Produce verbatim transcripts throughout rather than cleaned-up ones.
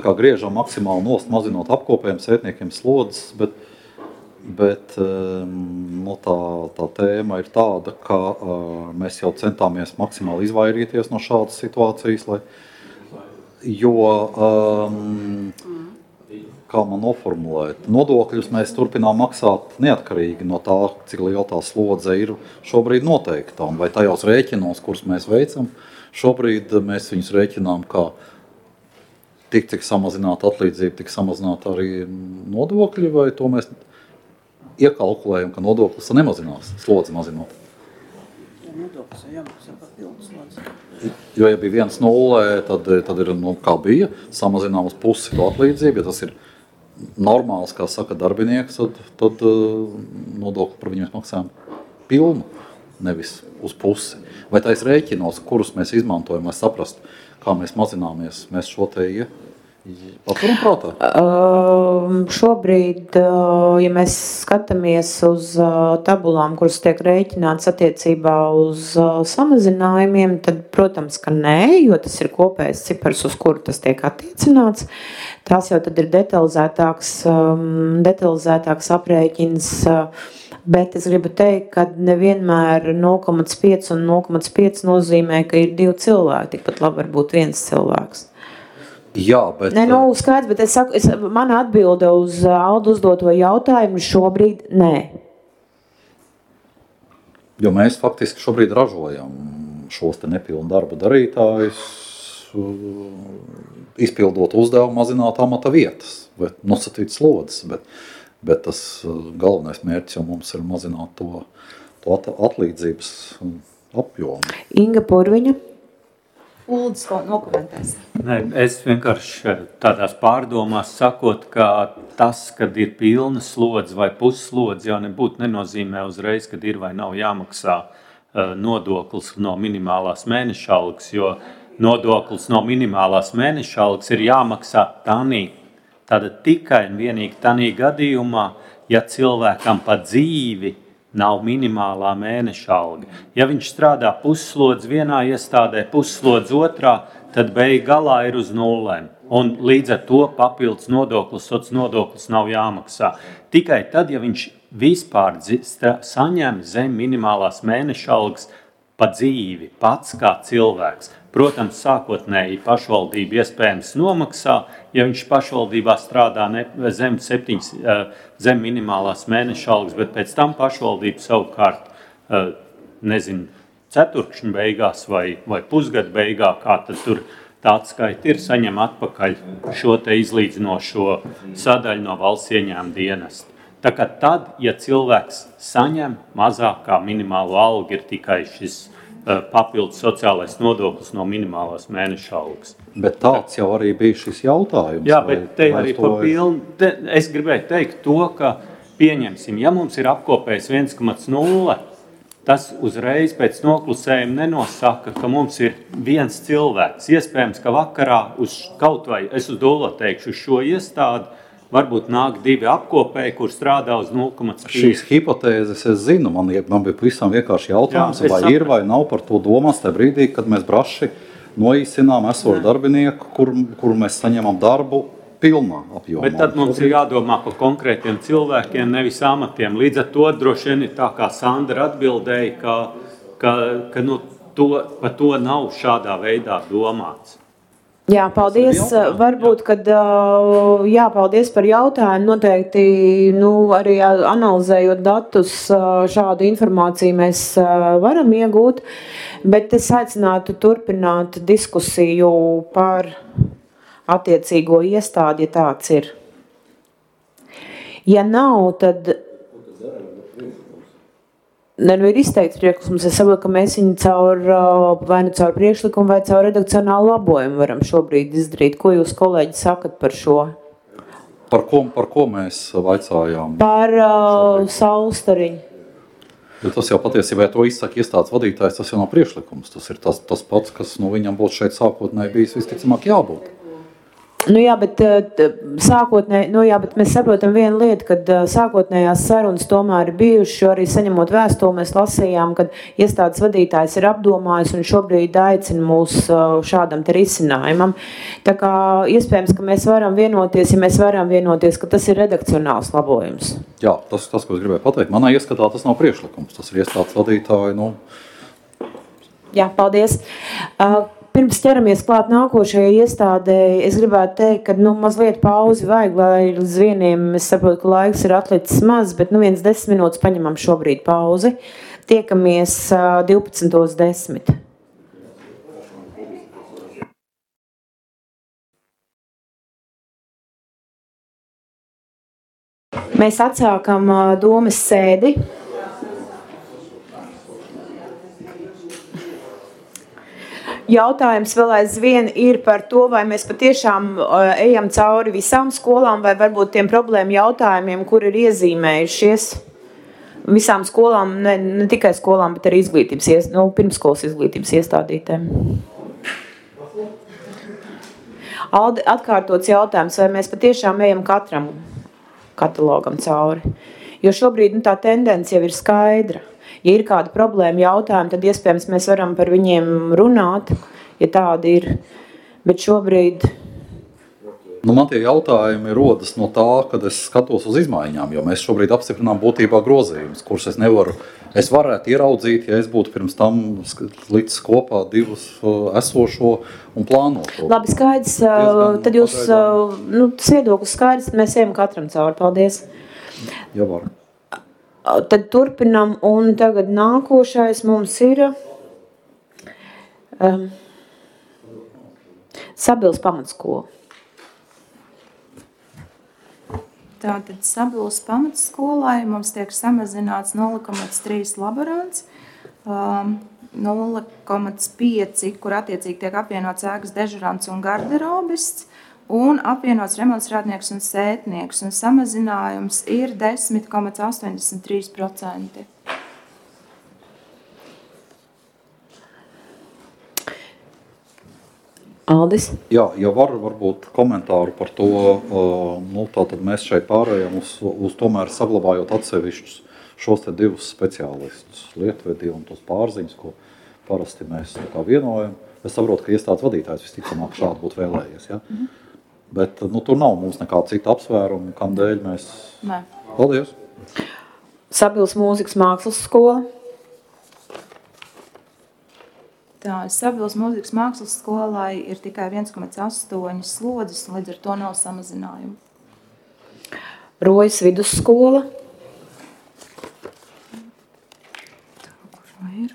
kā griežam maksimāli nost, mazinot apkopējiem, sētniekiem slodzes, bet, bet nu, tā, tā tēma ir tāda, ka mēs jau centāmies maksimāli izvairīties no šādas situācijas, lai, jo, um, kā man noformulēt, nodokļus mēs turpinām maksāt neatkarīgi no tā, cik liela tā slodze ir šobrīd noteikta, un vai tajos rēķinos, kurus mēs veicam, šobrīd mēs viņus rēķinām kā tik, cik samazināta atlīdzība, tik samazināta arī nodokļi, vai to mēs iekalkulējam, ka nodoklis nemazinās, slodzi mazinot. Ja nodoklis ir jāmaksā papildus slodzi. Jo, ja bija viens nulle, tad, tad ir, nu, kā bija, samazinām uz pusi to atlīdzību, ja tas ir normāls, kā saka darbinieks, tad, tad nodokli par viņiem maksājam pilnu, nevis uz pusi. Vai tais rēķinos, kurus mēs izmantojam, lai saprastu, kā mēs mazināmies, mēs šo te ie, paturam prātā? Uh, šobrīd, uh, ja mēs skatāmies uz uh, tabulām, kuras tiek rēķināts attiecībā uz uh, samazinājumiem, tad, protams, ka nē, jo tas ir kopējs cipars, uz kuru tas tiek attiecināts. Tās jau tad ir detalizētāks, um, detalizētāks aprēķins, uh, bet es gribu teikt, ka nevienmēr nulle komats pieci un nulle komats pieci nozīmē, ka ir divi cilvēki, tikpat labi var būt viens cilvēks. Jā, bet... Nē, nu, skaidrs, bet es saku, es, mana atbilde uz Aldu uzdoto jautājumu šobrīd nē. Jo mēs faktiski šobrīd ražojam šos te nepilnu darba darītājus, izpildot uzdevumu mazināt amata vietas, vai nosacīt slodzes, bet, bet tas galvenais mērķis jau mums ir mazināt to, to atlīdzības apjomu. Inga Purviņa. Uldis nokomentēs. Nē, es vienkārši tādās pārdomās sakot, ka tas, kad ir pilna slodze vai pusslodze, jau nebūtu nenozīmē uzreiz, kad ir vai nav jāmaksā nodoklis no minimālās mēneša algas, jo nodoklis no minimālās mēneša algas ir jāmaksā tanī. Tātad tikai un vienīgi tanī gadījumā, ja cilvēkam pa dzīvi nav minimālā mēneša alga. Ja viņš strādā pusslodzi vienā iestādē, pusslodzi otrā, tad beig galā ir uz nulēm. Un līdz ar to papildus nodoklis, sots nodoklis nav jāmaksā. Tikai tad, ja viņš vispār saņem zem minimālās mēneša algas pa dzīvi, pats kā cilvēks. Protams, sākotnēji pašvaldība iespējams nomaksā, ja viņš pašvaldībā strādā ne, zem, septiņas, zem minimālās mēneša algas, bet pēc tam pašvaldība savukārt, nezinu, ceturkšņu beigās vai, vai pusgadu beigā, kā tad tur tā atskaita ir, saņem atpakaļ šo te izlīdzinošo sadaļu no valsts ieņēmuma dienesta. Tā kā tad, ja cilvēks saņem mazākā minimālo algu, ir tikai šis papildus sociālais nodoklis no minimālās mēneša algas. Bet tāds jau arī bija šis jautājums. Jā, bet te arī pa pilnu, te, es gribēju teikt to, ka pieņemsim, ja mums ir apkopējis viens komats nulle, tas uzreiz pēc noklusējuma nenosaka, ka mums ir viens cilvēks. Iespējams, ka vakarā uz kaut vai, es uz dolo teikšu, uz šo iestādi, varbūt nāk divi apkopēji, kur strādā uz nulle komats pieci. Šīs hipotēzes es zinu, man, man bija pavisam vienkārši jautājums, Jā, vai saprat. ir vai nav par to domās tajā brīdī, kad mēs braši noīsinām esošu darbinieku, kur, kur mēs saņemam darbu pilnā apjomā. Bet tad mums ir jādomā par konkrētiem cilvēkiem, nevis amatiem. Līdz ar to droši vien ir tā, kā Sandra atbildēja, ka, ka, ka nu, to, par to nav šādā veidā domāts. Jā, paldies. Varbūt, kad, jā, paldies par jautājumu. Noteikti, nu, arī analizējot datus, šādu informāciju mēs varam iegūt, bet es aicinātu turpināt diskusiju par attiecīgo iestādi, ja tāds ir. Ja nav, tad Ne, nu ir izteikts priekšlikums. Es saprotu, ka mēs viņu caur, vai nu caur priekšlikumu vai caur redakcionālu labojumu varam šobrīd izdarīt. Ko jūs, kolēģi, sakat par šo? Par ko, par ko mēs vaicājām? Par uh, saulstariņu. Jo tas jau patiesībā, ja to izsaka iestādes vadītājs, tas jau nav priekšlikums. Tas ir tas, tas pats, kas nu, viņam būtu šeit sākotnēji bijis visticamāk jābūt. Nu jā, bet sākotnē, nu jā, bet mēs saprotam vienu lietu, kad sākotnējās sarunas tomēr ir bijušas, jo arī saņemot vēstuli mēs lasījām, kad iestādes vadītājs ir apdomājis un šobrīd aicina mūs šādam te risinājumam. Tā kā iespējams, ka mēs varam vienoties, ja mēs varam vienoties, ka tas ir redakcionāls labojums. Jā, tas, tas, ko es gribēju pateikt. Manā ieskatā tas nav priekšlikums, tas ir iestādes vadītāji, nu... Jā, paldies. Uh, Pirms ķeramies klāt nākošajai iestādēji, es gribētu teikt, ka nu, mazliet pauzi vajag, lai līdz vieniem, es saprotu, ka laiks ir atlicis maz, bet nu viens desmit minūtes paņemam šobrīd pauzi. Tiekamies uh, divpadsmit desmit. Mēs atsākam uh, domes sēdi. Jautājums vēl aizvien ir par to, vai mēs patiešām uh, ejam cauri visām skolām, vai varbūt tiem problēmu jautājumiem, kur ir iezīmējušies visām skolām, ne, ne tikai skolām, bet arī izglītības, ies, nu, pirmskolas izglītības iestādītēm. Alde, atkārtots jautājums, vai mēs patiešām ejam katram katalogam cauri. Jo šobrīd nu, tā tendence jau ir skaidra. Ja ir kāda problēma jautājuma, tad iespējams mēs varam par viņiem runāt, ja tādi ir. Bet šobrīd... Nu, man tie jautājumi rodas no tā, kad es skatos uz izmaiņām, jo mēs šobrīd apstiprinām būtībā grozījumus, kurus es nevaru, es varētu ieraudzīt, ja es būtu pirms tam līdz kopā divus esošo un plānoto. Labi, skaidrs, tad jūs, nu, tas viedoklis skaidrs, mēs ejam katram cauri. Paldies. Jā, var. Tad turpinam, un tagad nākošais mums ir um, Sabils pamatskola. Tātad Sabils pamatskolai mums tiek samazināts nulle komats trīs laborants, um, nulle komats pieci, kur attiecīgi tiek apvienots ēkas dežurants un garderobists, un apvienots remonstrādnieks un sētnieks, un samazinājums ir desmit komats astoņdesmit trīs procenti. Aldis? Jā, ja var varbūt komentāru par to, nu, tātad mēs šeit pārējām uz, uz tomēr saglabājot atsevišķus šos te divus speciālistus, lietvedi un tos pārziņus, ko parasti mēs tā kā vienojam. Es saprotu, ka iestādes vadītājs visticamāk šādi būtu vēlējies, ja? Mm-hmm. Bet nu, tur nav mums nekāda cita apsvēruma, kam dēļ mēs... Nē. Paldies. Sabils mūzikas mākslas skola. Tā, Sabils mūzikas mākslas skolai ir tikai viens komats astoņi slodzes, un līdz ar to nav samazinājumu. Rojas vidusskola. Tā, kur ir?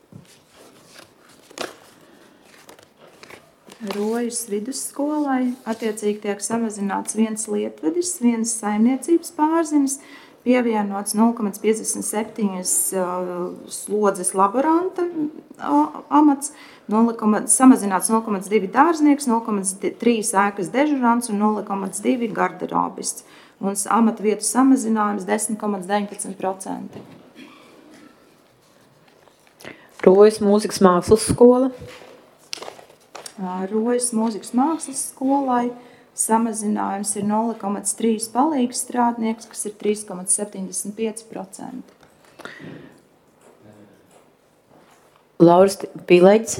Rojas vidusskolai attiecīgi tiek samazināts viens lietvedis, viens saimniecības pārzinis, pievienots nulle komats piecdesmit septiņi uh, slodzes laboranta uh, amats, nulle, samazināts nulle komats divi dārznieks, nulle komats trīs ēkas dežurants un nulle komats divi garderobists. Un amata vietu samazinājums desmit komats deviņpadsmit procenti. Rojas mūzikas mākslas skola. Rojas mūzikas mākslas skolai samazinājums ir nulle komats trīs palīgs strādnieks, kas ir trīs komats septiņdesmit pieci procenti. Lauris Pīlēģis.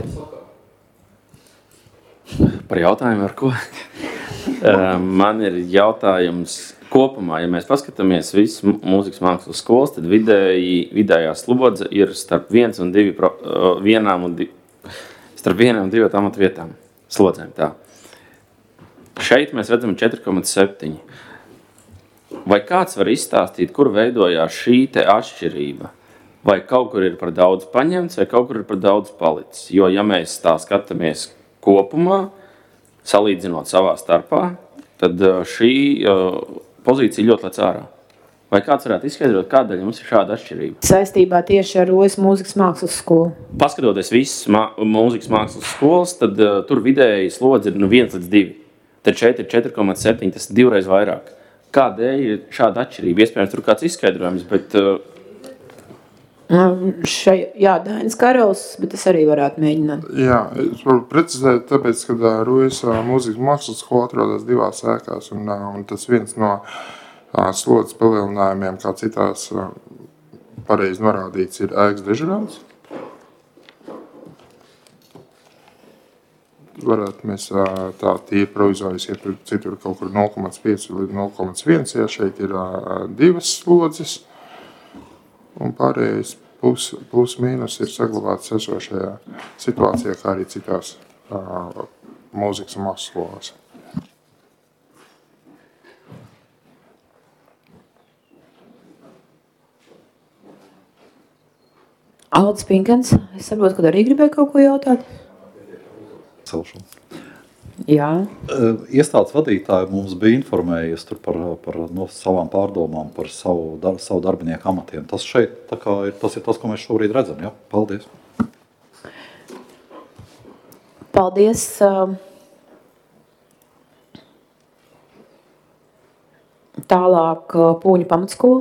Par jautājumu ar ko? Man ir jautājums kopumā, ja mēs paskatāmies visu mūzikas mākslas skolas, tad vidēji, vidējā slodze ir starp viens un divi, vienām un divi. Starp vienām un divām amatu vietām, slodzēm tā. Šeit mēs redzam četri komats septiņi. Vai kāds var izstāstīt, kur veidojās šī te atšķirība? Vai kaut kur ir par daudz paņemts, vai kaut kur ir par daudz palicis? Jo, ja mēs tā skatāmies kopumā, salīdzinot savā starpā, tad šī uh, pozīcija ļoti lec ārā. Vai kāds varētu izskaidrot, kādēļ mums ir šāda atšķirība? Saistībā tieši ar Rojas mūzikas mākslas skolu. Paskatoties visas mā, mūzikas mākslas skolas, tad uh, tur vidēji slodze ir no viens līdz divi. Tad šeit ir četri komats septiņi, tas ir divreiz vairāk. Kādēļ ir šāda atšķirība? Iespējams, tur kāds izskaidrojums, bet... Uh... Šai, jā, Dainis Karols, bet es arī varētu mēģināt. Jā, es varu precizēt, tāpēc, kad uh, Rujas uh, mūzikas mākslas skola atrodas divās ēkās, un, uh, un tas viens no uh, slodzes palielinājumiem, kā citās uh, pareizi norādīts, ir ēkas dežurāns. Varētu mēs uh, tā tīri provizoriski iepirkt citur kaut kur nulle komats pieci līdz nulle komats viens, ja šeit ir uh, divas slodzes. Un pārējais plus, plus mīnus ir saglabāts esošajā situācijā, kā arī citās uh, mūzikas un mākslas skolās. Aldis Pinkens, es saprotu, ka arī gribēju kaut ko jautāt. Celšanu. Jā. Iestādes vadītāji mums bija informējies tur par, par no savām pārdomām par savu, dar, savu darbinieku amatiem. Tas šeit tā kā ir, tas ir tas, ko mēs šobrīd redzam. Ja? Paldies. Paldies. Tālāk Pūņu pamatskola.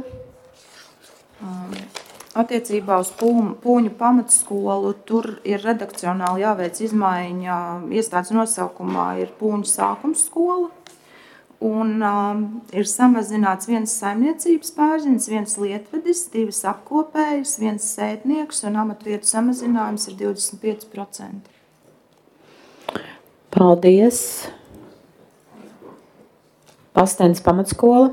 Attiecībā uz Pūņu pamatskolu tur ir redakcionāli jāveic izmaiņa. Iestādes nosaukumā ir Pūņu sākumsskola. Un um, ir samazināts viens saimniecības pārziņas, viens lietvedis, divas apkopējas, viens sētnieks un amatvietu samazinājums ir divdesmit pieci procenti. Paldies. Pastens pamatskola.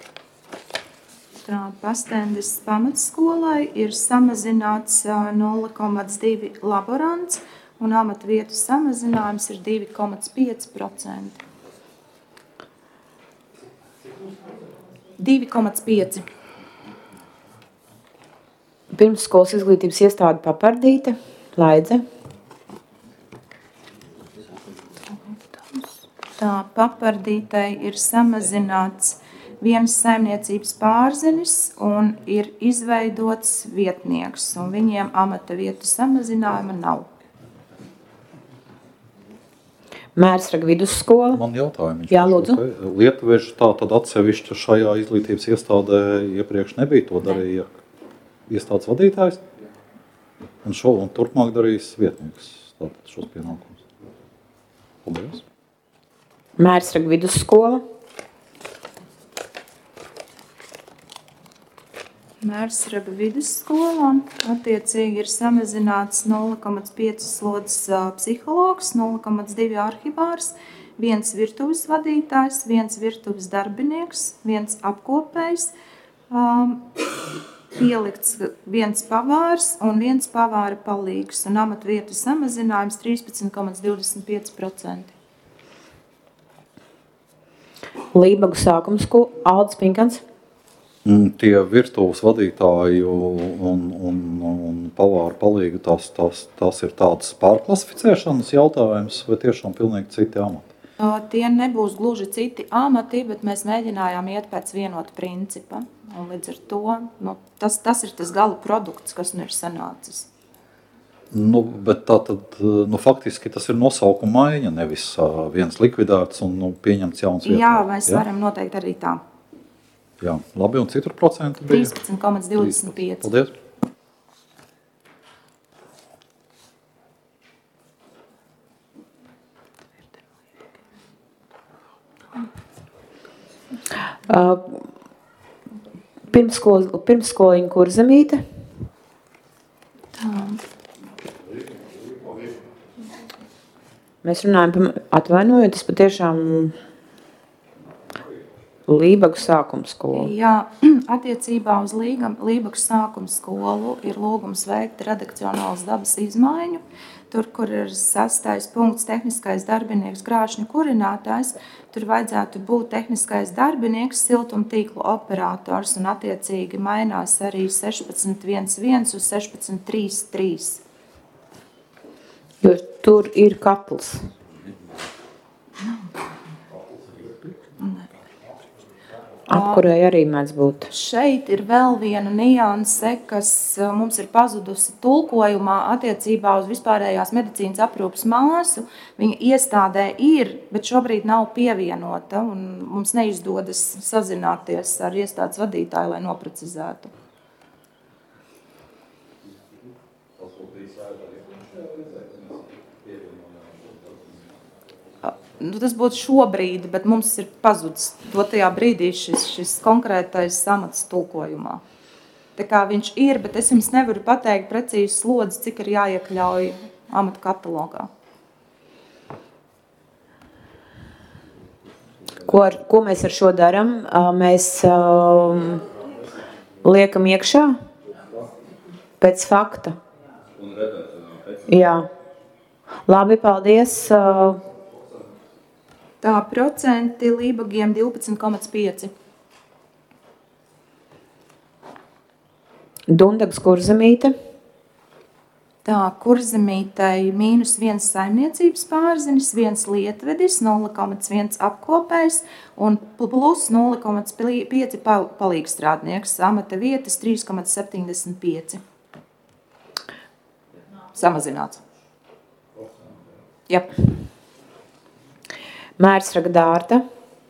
Tā, Pastendis pamatskolai ir samazināts nulle komats divi laborants un amatvietu samazinājums ir divi komats pieci procenti. divi komats pieci. Pirmsskolas izglītības iestāde Papardīte, Laidze. Tā, Papardītei ir samazināts viens saimniecības pārzinis un ir izveidots vietnieks, un viņiem amata vietu samazinājuma nav. Mērsraga vidusskola. Man jautājumi. Jā, lūdzu. Lietuveži tā tad atsevišķi šajā izglītības iestādē iepriekš nebija, to darīja iestādes vadītājs, un šo un turpmāk darīs vietnieks tātad šos pienākumus. Paldies. Mērsraga vidusskola. Mērsraga vidusskola attiecīgi ir samazināts nulle komats pieci slodzes psihologs, nulle komats divi arhivārs, viens virtuves vadītājs, viens virtuves darbinieks, viens apkopējs, um, pielikts viens pavārs un viens pavāra palīgs, un amatvietu samazinājums trīspadsmit komats divdesmit pieci procenti. Lībagu sākumskola, Aldis Pinkens. Tie virtuves vadītāji un, un, un pavāru palīgi, tās, tās, tās ir tādas pārklasificēšanas jautājums, vai tiešām pilnīgi citi amati? Tie nebūs gluži citi amati, bet mēs mēģinājām iet pēc vienota principa. Un līdz ar to nu, tas, tas ir tas gala produkts, kas nu ir sanācis. Nu, bet tā tad, nu, faktiski tas ir nosaukuma maiņa, nevis uh, viens likvidēts un nu, pieņemts jauns vietā. Jā, mēs ja? varam noteikti arī tā. Jā, labi, un citur procentu bija? trīspadsmit komats divdesmit pieci. Paldies. Uh, pirmskoliņa pirmskoliņa Kurzemīte. Tā. Mēs runājam par atvainojot, tas patiešām Lībagu sākumskolu. Jā, attiecībā uz Līgam, Lībagu sākumskolu ir lūgums veikt redakcionālas dabas izmaiņu. Tur, kur ir sastais punkts tehniskais darbinieks, grāšņu kurinātājs, tur vajadzētu būt tehniskais darbinieks, siltumtīklu operators un attiecīgi mainās arī sešpadsmit viens viens uz sešpadsmit trīs trīs. Jo tur ir katls. Apkurēji arī mēdz būt. Šeit ir vēl viena nianse, kas mums ir pazudusi tulkojumā attiecībā uz vispārējās medicīnas aprūpes māsu. Viņa iestādē ir, bet šobrīd nav pievienota, un mums neizdodas sazināties ar iestādes vadītāju, lai noprecizētu. nu, tas būtu šobrīd, bet mums ir pazudis dotajā brīdī šis, šis konkrētais amats tulkojumā. Tā kā viņš ir, bet es jums nevaru pateikt precīzi slodzi, cik ir jāiekļauj amata katalogā. Ko, ar, ko mēs ar šo daram? Mēs um, liekam iekšā pēc fakta. Jā. Labi, paldies. Tā procenti Lībagiem divpadsmit komats pieci. Dundags Kurzemīte. Tā, Kurzemītei mīnus viens saimniecības pārzinis, viens lietvedis, nulle komats viens apkopējs un plus nulle komats pieci palīgstrādnieks, amata vietas trīs komats septiņdesmit pieci. Samazināts. Jep. Mērsraga Dārta.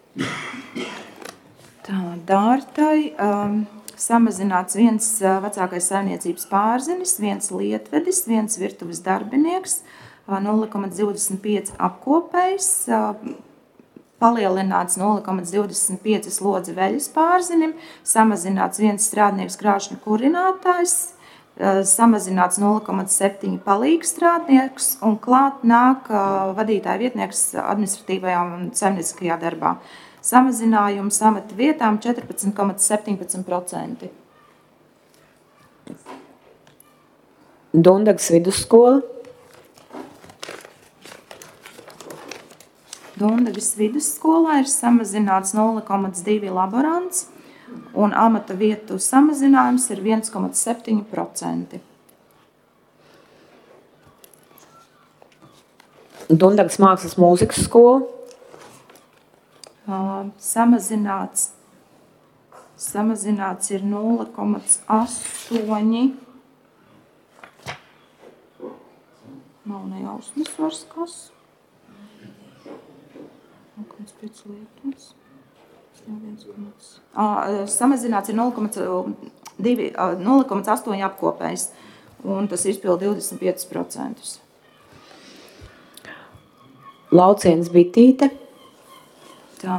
Tā, Dārtai um, samazināts viens uh, vecākais saimniecības pārzinis, viens lietvedis, viens virtuves darbinieks, uh, nulle komats divdesmit pieci apkopējs, uh, palielināts nulle komats divdesmit pieci slodzi veļas pārzinim, samazināts viens strādnieks krāšņu kurinātājs, uh, samazināts nulle komats septiņi palīgstrādnieks un klāt nāk uh, vadītāja vietnieks administratīvajā un saimnieciskajā darbā. Samazinājums amata vietām četrpadsmit komats septiņpadsmit procenti. Dundagas vidusskola. Dundagas vidusskolā ir samazināts nulle komats divi laborants un amata vietu samazinājums ir viens komats septiņi procenti. Dundagas mākslas mūzikas skola. Uh, samazināts, samazināts ir nulle komats astoņi. Nav nejausmas vairs kas. nulle komats pieci lietums. Uh, samazināts ir nulle komats astoņi apkopējs, un tas izpild divdesmit pieci procenti. Laucienas Bitīte. Tā,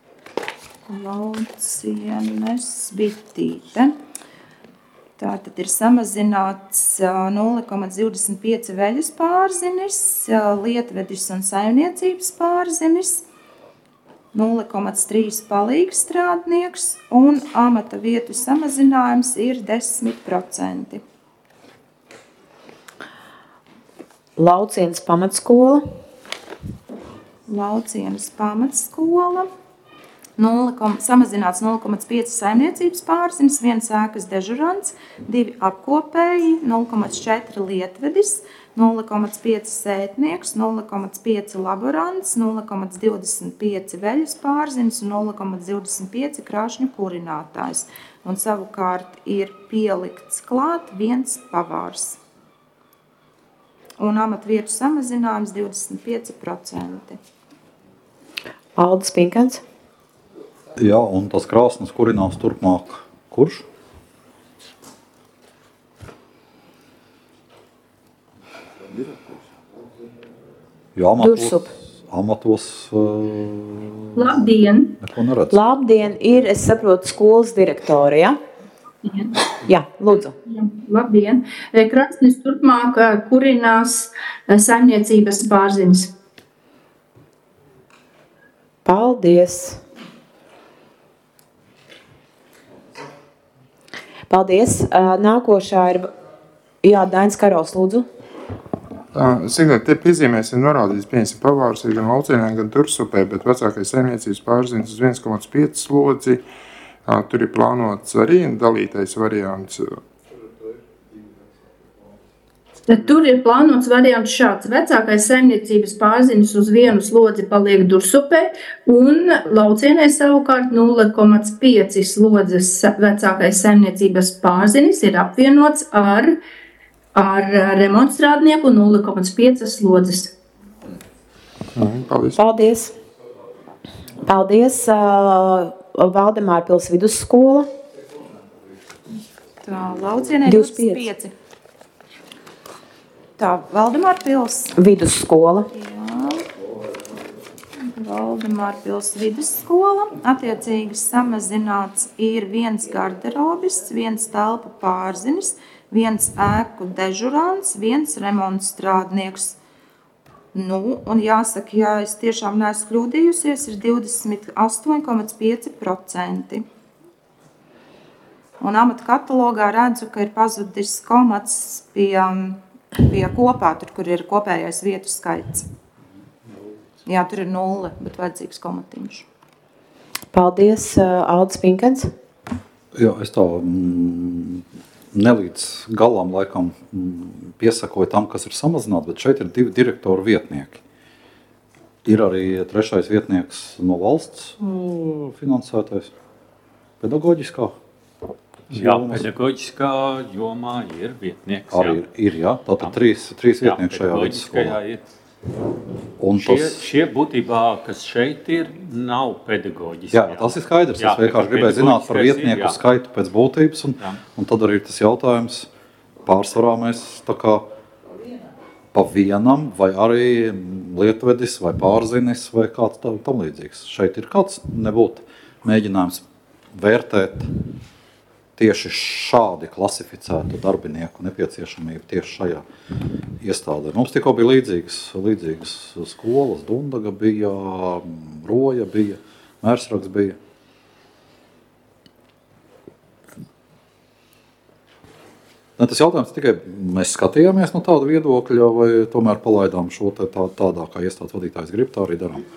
Laucienes Bitīte. Tā tad ir samazināts nulle komats divdesmit pieci veļas pārzinis, lietvedis un saimniecības pārzinis, nulle komats trīs palīgstrādnieks un amata vietu samazinājums ir desmit procenti. Laucienas pamatskola. Laucienas pamatskola, nulle, samazināts nulle komats pieci saimniecības pārzinis, viens ēkas dežurants, divi apkopēji, nulle komats četri lietvedis, nulle komats pieci sētnieks, nulle komats pieci laborants, nulle komats divdesmit pieci veļas pārzinis un nulle komats divdesmit pieci krāšņu kurinātājs. Un savukārt ir pielikts klāt viens pavārs. Un amatvietu samazinājums divdesmit pieci procenti. Aldis Pinkans. Jā, un tas krāsnes kurinās turpmāk. Kurš? Jā, amatos, Dursup. amatos uh, Labdien! neko neredz. Labdien, ir, es saprotu, skolas direktori, ja? Jā. Jā, lūdzu. Jā, labdien! Krasnis turpmāk kurinās saimniecības pārzinis. Paldies! Paldies! Nākošā ir, jā, Dainis Karols, lūdzu. Sigāt, te piezīmēsim norādīts, pieņemsim pavārus ir gan Laucienē, gan Tursupē, bet vecākais saimniecības pārzinis uz viens komats pieci slodzi. Tur ir plānots arī dalītais variants. Tur ir plānots variants šāds. Vecākais saimniecības pārzinis uz vienu slodzi paliek Dursupē un Laucienē savukārt nulle komats pieci slodzes vecākais saimniecības pārzinis ir apvienots ar, ar remontstrādnieku nulle komats pieci slodzes. Paldies. Paldies! Paldies! Uh, Valdemārpils vidusskola. Tā, Laucienē divdesmit divdesmit pieci. Tā, Valdemārpils. Vidusskola. Jā. Valdemārpils vidusskola. Attiecīgi samazināts ir viens garderobists, viens telpu pārzinis, viens ēku dežurants, viens remonts strādnieks. Nu, un jāsaka, ja es tiešām neesmu kļūdījusies, ir divdesmit astoņi komats pieci procenti. Un amata katalogā redzu, ka ir pazudis komats pie, pie kopā, tur, kur ir kopējais vietu skaits. Jā, tur ir nulle, bet vajadzīgs komatiņš. Paldies, Aldis Pinkens. Jā, es tā mm, nelīdz galam laikam mm, piesakoju tam, kas ir samazināts, bet šeit ir divi direktoru vietnieki. Ir arī trešais vietnieks no valsts uh, finansētais, pedagoģiskā. Jā, pedagoģiskā jomā ir vietnieks. Arī ir, ir jā, tātad trīs, trīs vietnieki šajā vidusskolā. Ir. Un šie, tas, šie būtībā, kas šeit ir, nav pedagoģiski. Jā, tas ir skaidrs. Jā, es vienkārši gribēju zināt par vietnieku ir, skaitu pēc būtības. Un, un tad arī ir tas jautājums, pārsvarā mēs tā kā pa vienam, vai arī lietvedis, vai pārzinis, vai kāds tā, tam līdzīgs. Šeit ir kāds nebūt mēģinājums vērtēt tieši šādi klasificētu darbinieku nepieciešamību tieši šajā iestādē. Mums tikko bija līdzīgas, līdzīgas skolas, Dundaga bija, Roja bija, Mērsraks bija. Ne, tas jautājums tikai mēs skatījāmies no tāda viedokļa, vai tomēr palaidām šo te tā, tādā, kā iestādes vadītājs grib, tā arī darām.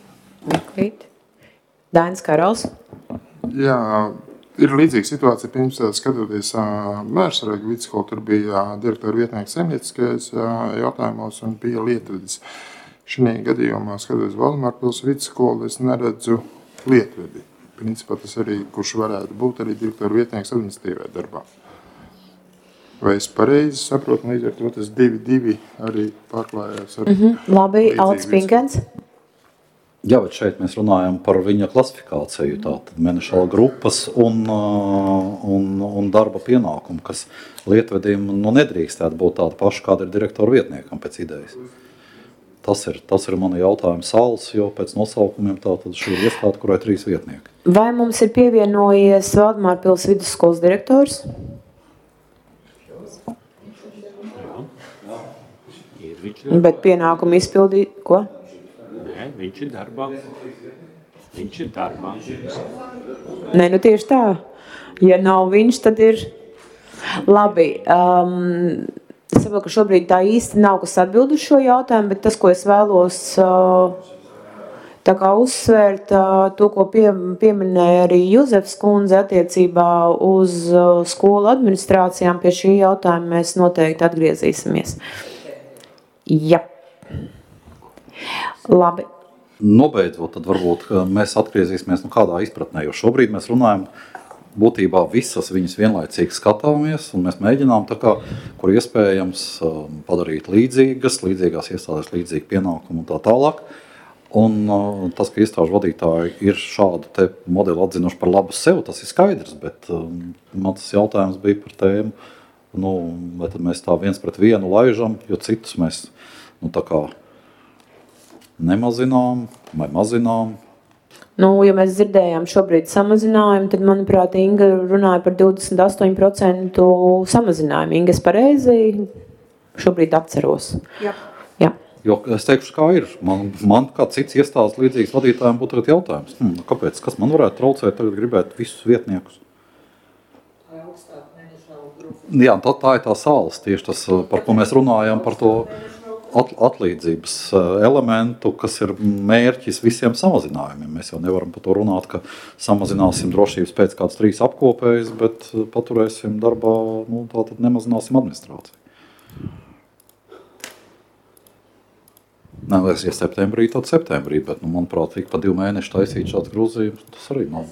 Dainis Karals. Jā, ir līdzīga situācija, pirms skatoties Mērsraga vidusskolu, tur bija direktora vietnieks saimnieciskajos jautājumos un bija lietvedis. Šajā gadījumā, skatoties Valdemārpils vidusskolu, es neredzu lietvedi. Principā tas arī, kurš varētu būt arī direktora vietnieks administratīvajā darbā. Vai es pareizi saprotu, līdz ar to tas divi divi arī pārklājās ar mm-hmm. Labi, Aldis Pinkens. Jā, bet šeit mēs runājam par viņa klasifikāciju, tātad mēneša grupas un, un, un darba pienākumu, kas lietvediem nu, nedrīkstētu būt tāda paša, kāda ir direktora vietniekam pēc idejas. Tas ir, tas ir mani jautājums sāls, jo pēc nosaukumiem tātad šī ir iestāde, kurai trīs vietnieki. Vai mums ir pievienojies Valdemārpils vidusskolas direktors? Jā. Bet pienākumu izpildīt, ko? Nē, viņš ir darbā. Viņš ir darbā. Nē, nu tieši tā. Ja nav viņš, tad ir labi. Um, es saprotu, ka šobrīd tā īsti nav kas atbild uz šo jautājumu, bet tas, ko es vēlos uh, tā kā uzsvērt, uh, to, ko pie, pieminēja arī Juzefs kundze attiecībā uz uh, skolu administrācijām, pie šī jautājuma mēs noteikti atgriezīsimies. Jā. Labi. Nobeidzot, tad varbūt mēs atgriezīsimies nu, kādā izpratnē, jo šobrīd mēs runājam būtībā visas viņas vienlaicīgi skatāmies, un mēs mēģinām tā kā, kur iespējams padarīt līdzīgas, līdzīgās iestādēs līdzīgi pienākumu un tā tālāk. Un tas, ka iestāžu vadītāji ir šādu te modeli atzinuši par labu sev, tas ir skaidrs, bet man tas jautājums bija par tēmu, nu, vai tad mēs tā viens pret vienu laižam, jo citus mēs, nu, tā kā nemazinām vai mazinām. Nu, ja mēs dzirdējām šobrīd samazinājumu, tad, manuprāt, Inga runāja par divdesmit astoņu procentu samazinājumu. Inga, es pareizi šobrīd atceros. Jā. Jā. Jo es teikšu, kā ir. Man, man kā cits iestādes līdzīgs vadītājiem būtu tagad jautājums. Hmm, kāpēc? Kas man varētu traucēt tagad gribēt visus vietniekus? Jā, tā, tā ir tā sāls, tieši tas, par ko mēs runājam, par to At, atlīdzības elementu, kas ir mērķis visiem samazinājumiem. Mēs jau nevaram par to runāt, ka samazināsim drošības pēc kāds trīs apkopējas, bet paturēsim darbā, nu, tātad nemazināsim administrāciju. Nē, ja septembrī, tad septembrī, bet, nu, manuprāt, ik pa divu mēnešu taisīt šāds grozījums, tas arī nav.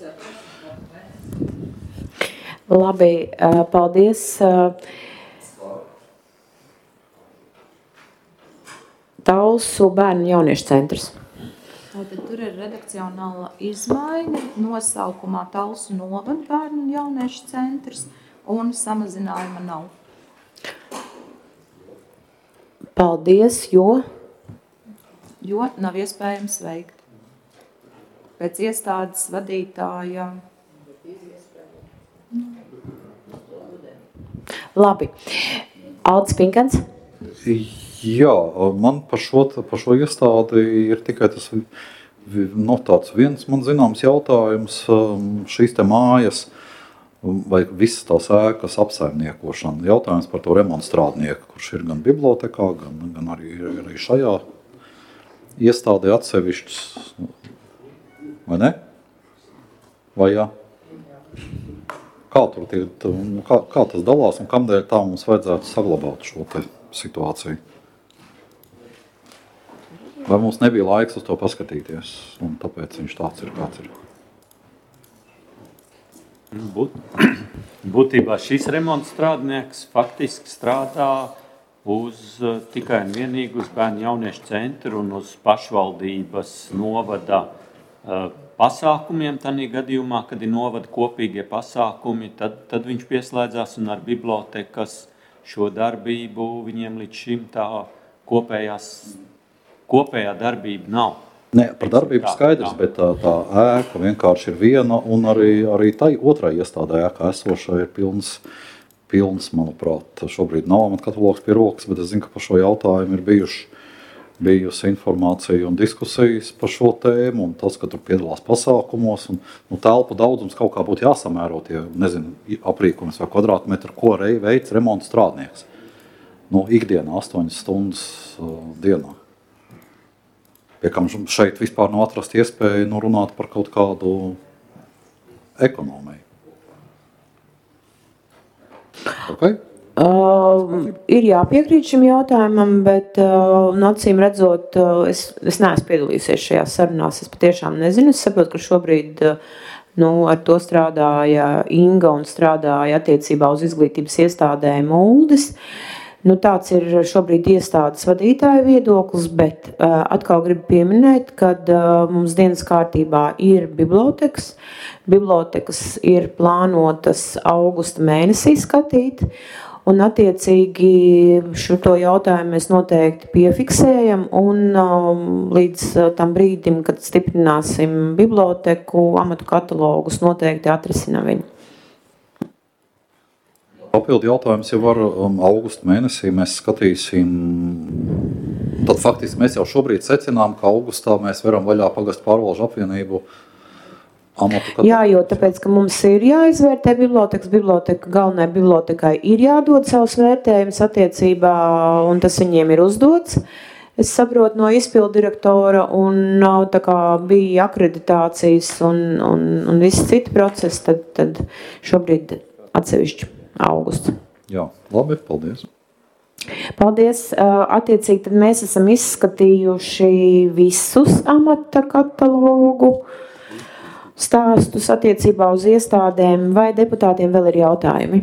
Labi, paldies. Talsu bērnu jauniešu centrs. Tātad tur ir redakcionāla izmaiņa nosaukumā Talsu novada bērnu un jauniešu centrs un samazinājuma nav. Paldies, jo? Jo nav iespējams veikt. pēc iestādes vadītāja. Labi. Aldis Pinkans? Jā, man par šo, par šo iestādi ir tikai tas no tāds viens man zināms jautājums. Šīs te mājas vai visas tās ēkas apsaimniekošana. Jautājums par to remontstrādnieku, kurš ir gan bibliotekā, gan, gan arī, arī šajā iestādē atsevišķs. Vai ne? Vai jā? Kā, tur tie, kā, kā tas dalās un kamdēļ tā mums vajadzētu saglabāt šo te situāciju? Vai mums nebija laiks uz to paskatīties, un tāpēc viņš tāds ir, kāds ir? Būt, būtībā šis remonts strādnieks faktiski strādā uz tikai un vienīgi uz bērnu jauniešu centru un uz pašvaldības novada uh, pasākumiem. Tanī gadījumā, kad ir novada kopīgie pasākumi, tad, tad viņš pieslēdzās un ar bibliotekas šo darbību viņiem līdz šim tā kopējās, kopējā darbība nav. Nē, par darbību skaidrs, bet tā, tā ēka vienkārši ir viena, un arī, arī tai otrai iestādē ēka esošai ir pilns, pilns, manuprāt, šobrīd nav man katalogs pie rokas, bet es zinu, ka par šo jautājumu ir bijuši, bijusi informācija un diskusijas par šo tēmu, un tas, ka tur piedalās pasākumos, un nu, telpu daudzums kaut kā būtu jāsamēro tie, nezinu, aprīkums vai kvadrātmetru, ko rei veids remonta strādnieks. Nu, ikdienā, astoņas stundas uh, dienā. Pie kam šeit vispār nav atrast iespēju nu, runāt par kaut kādu ekonomiju. Okay? Uh, ir jāpiekrīt šim jautājumam, bet uh, no acīm redzot, uh, es, es neesmu piedalījusies šajās sarunās. Es patiešām nezinu. Es saprotu, ka šobrīd uh, nu, ar to strādāja Inga un strādāja attiecībā uz izglītības iestādēm Uldis. Nu, tāds ir šobrīd iestādes vadītāja viedoklis, bet uh, atkal gribu pieminēt, ka uh, mums dienas kārtībā ir bibliotekas. Bibliotekas ir plānotas augusta mēnesī skatīt, un attiecīgi šo jautājumu mēs noteikti piefiksējam, un um, līdz uh, tam brīdim, kad stiprināsim biblioteku amatu katalogus, noteikti atrisinam viņu. Papildu jautājums jau var um, augusta mēnesī mēs skatīsim, tad faktiski mēs jau šobrīd secinām, ka augustā mēs varam vaļā pagastu pārvalžu apvienību amatu katalogu. Jā, jo tāpēc, ka mums ir jāizvērtē bibliotekas, biblioteka galvenai bibliotekai ir jādod savus vērtējumus attiecībā, un tas viņiem ir uzdots. Es saprotu no izpildu direktora, un tā kā bija akreditācijas un, un, un visi citi procesi, tad, tad šobrīd atsevišķi. Augusts. Jā, labi, paldies. Paldies. Attiecīgi, tad mēs esam izskatījuši visus amata katalogu stāstus attiecībā uz iestādēm, vai deputātiem vēl ir jautājumi?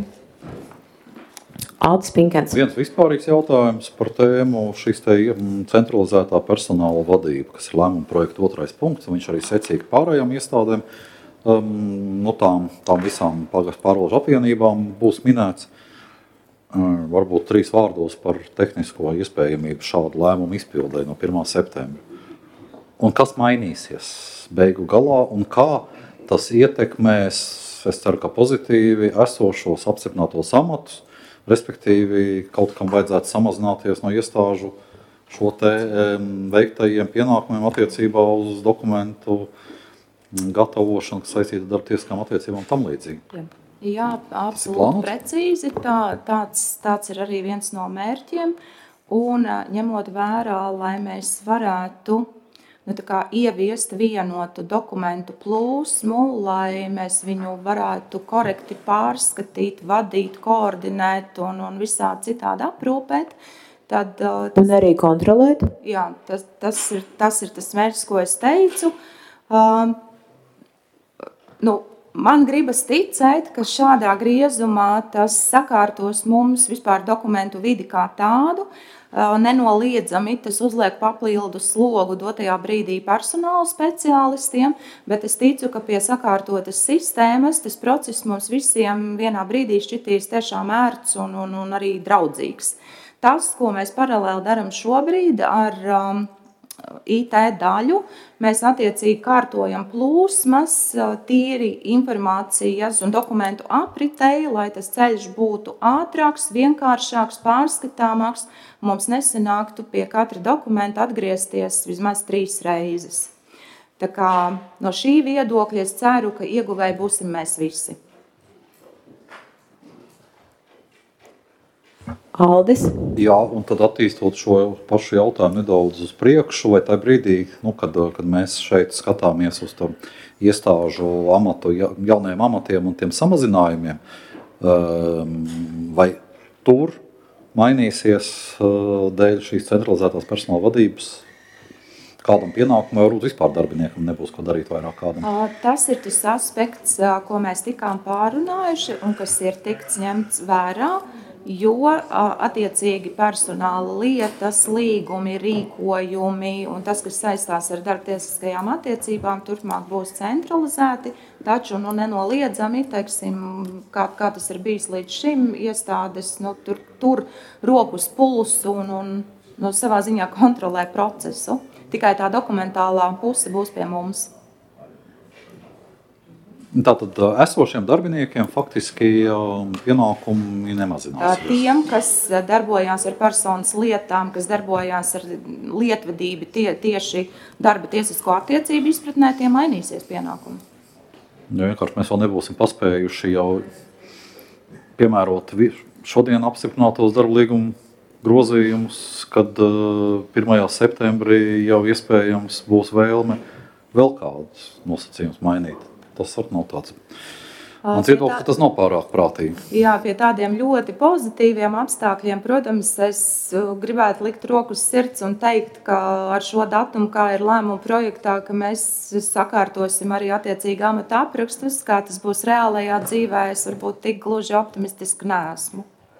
Aldis Pinkens. Viens vispārīgs jautājums par tēmu šīs te centralizētā personāla vadība, kas ir lēmuma projekta otrais punkts, un viņš arī secīgi pārējām iestādēm. Um, no tām, tām visām pagastu pārvalžu apvienībām būs minēts um, varbūt trīs vārdos par tehnisko iespējamību šādu lēmumu izpildē no pirmā septembra. Un kas mainīsies beigu galā un kā tas ietekmēs, es ceru, ka pozitīvi esošos apstiprinātos amatus, respektīvi kaut kam vajadzētu samazināties no iestāžu šo te um, veiktajiem pienākumiem attiecībā uz dokumentu gatavošana, kas saistīta ar tiesiskām attiecībām un tam līdzīgi. Jā, Jā absolūti precīzi. Tā, tāds, tāds ir arī viens no mērķiem. Un ņemot vērā, lai mēs varētu nu, tā kā ieviest vienotu dokumentu plūsmu, lai mēs viņu varētu korekti pārskatīt, vadīt, koordinēt un, un visā citādi aprūpēt, tad... Tas, un arī kontrolēt? Jā, tas, tas, ir, tas ir tas mērķis, ko es teicu. Um, Nu, man gribas ticēt, ka šādā griezumā tas sakārtos mums vispār dokumentu vidi kā tādu. Nenoliedzami tas uzliek papildu slogu dotajā brīdī personāla speciālistiem, bet es ticu, ka pie sakārtotas sistēmas tas process mums visiem vienā brīdī šķitīs tiešām ērts un, un, un arī draudzīgs. Tas, ko mēs paralēli darām šobrīd ar... Um, I T daļu, mēs attiecīgi kārtojam plūsmas, tīri informācijas un dokumentu apritei, lai tas ceļš būtu ātrāks, vienkāršāks, pārskatāmāks. Mums nesanāktu pie katra dokumenta atgriezties vismaz trīs reizes. Tā kā no šī viedokļa es ceru, ka ieguvēji būsim mēs visi. Aldis? Jā, un tad attīstot šo pašu jautājumu nedaudz uz priekšu, vai tajā brīdī, nu, kad, kad mēs šeit skatāmies uz to iestāžu amatu, jaunajiem amatiem un tiem samazinājumiem, vai tur mainīsies dēļ šīs centralizētās personāla vadības kādam pienākumam, vai varbūt vispār darbiniekam nebūs ko darīt vairāk kādam? Tas ir tas aspekts, ko mēs tikām pārunājuši un kas ir tikts ņemts vērā, jo attiecīgi personāla lietas, līgumi, rīkojumi un tas, kas saistās ar darbtiesiskajām attiecībām, turpmāk būs centralizēti, taču nu, nenoliedzami, teiksim, kā, kā tas ir bijis līdz šim, iestādes nu, tur, tur rokas pulsu un, un nu, savā ziņā kontrolē procesu. Tikai tā dokumentālā puse būs pie mums. Tātad esošiem darbiniekiem faktiski pienākumi nemazināsies. Tiem, kas darbojās ar personas lietām, kas darbojās ar lietvedību tie, tieši darba tiesisko attiecību izpratnē, tie mainīsies pienākumi. Ja vienkārši mēs vēl nebūsim paspējuši jau piemērot šodien apstiprinātos darba līguma grozījumus, kad pirmajā septembrī jau iespējams būs vēlme vēl kādus nosacījumus mainīt. Tas var nav tāds. Man viedoklis, ka tas nav pārāk prātīgi. Jā, pie tādiem ļoti pozitīviem apstākļiem, protams, es gribētu likt roku uz sirds un teikt, ka ar šo datumu, kā ir lēmuma projektā, ka mēs sakārtosim arī attiecīgi amata aprakstus, kā tas būs reālajā dzīvē, es varbūt tik gluži optimistiski neesmu.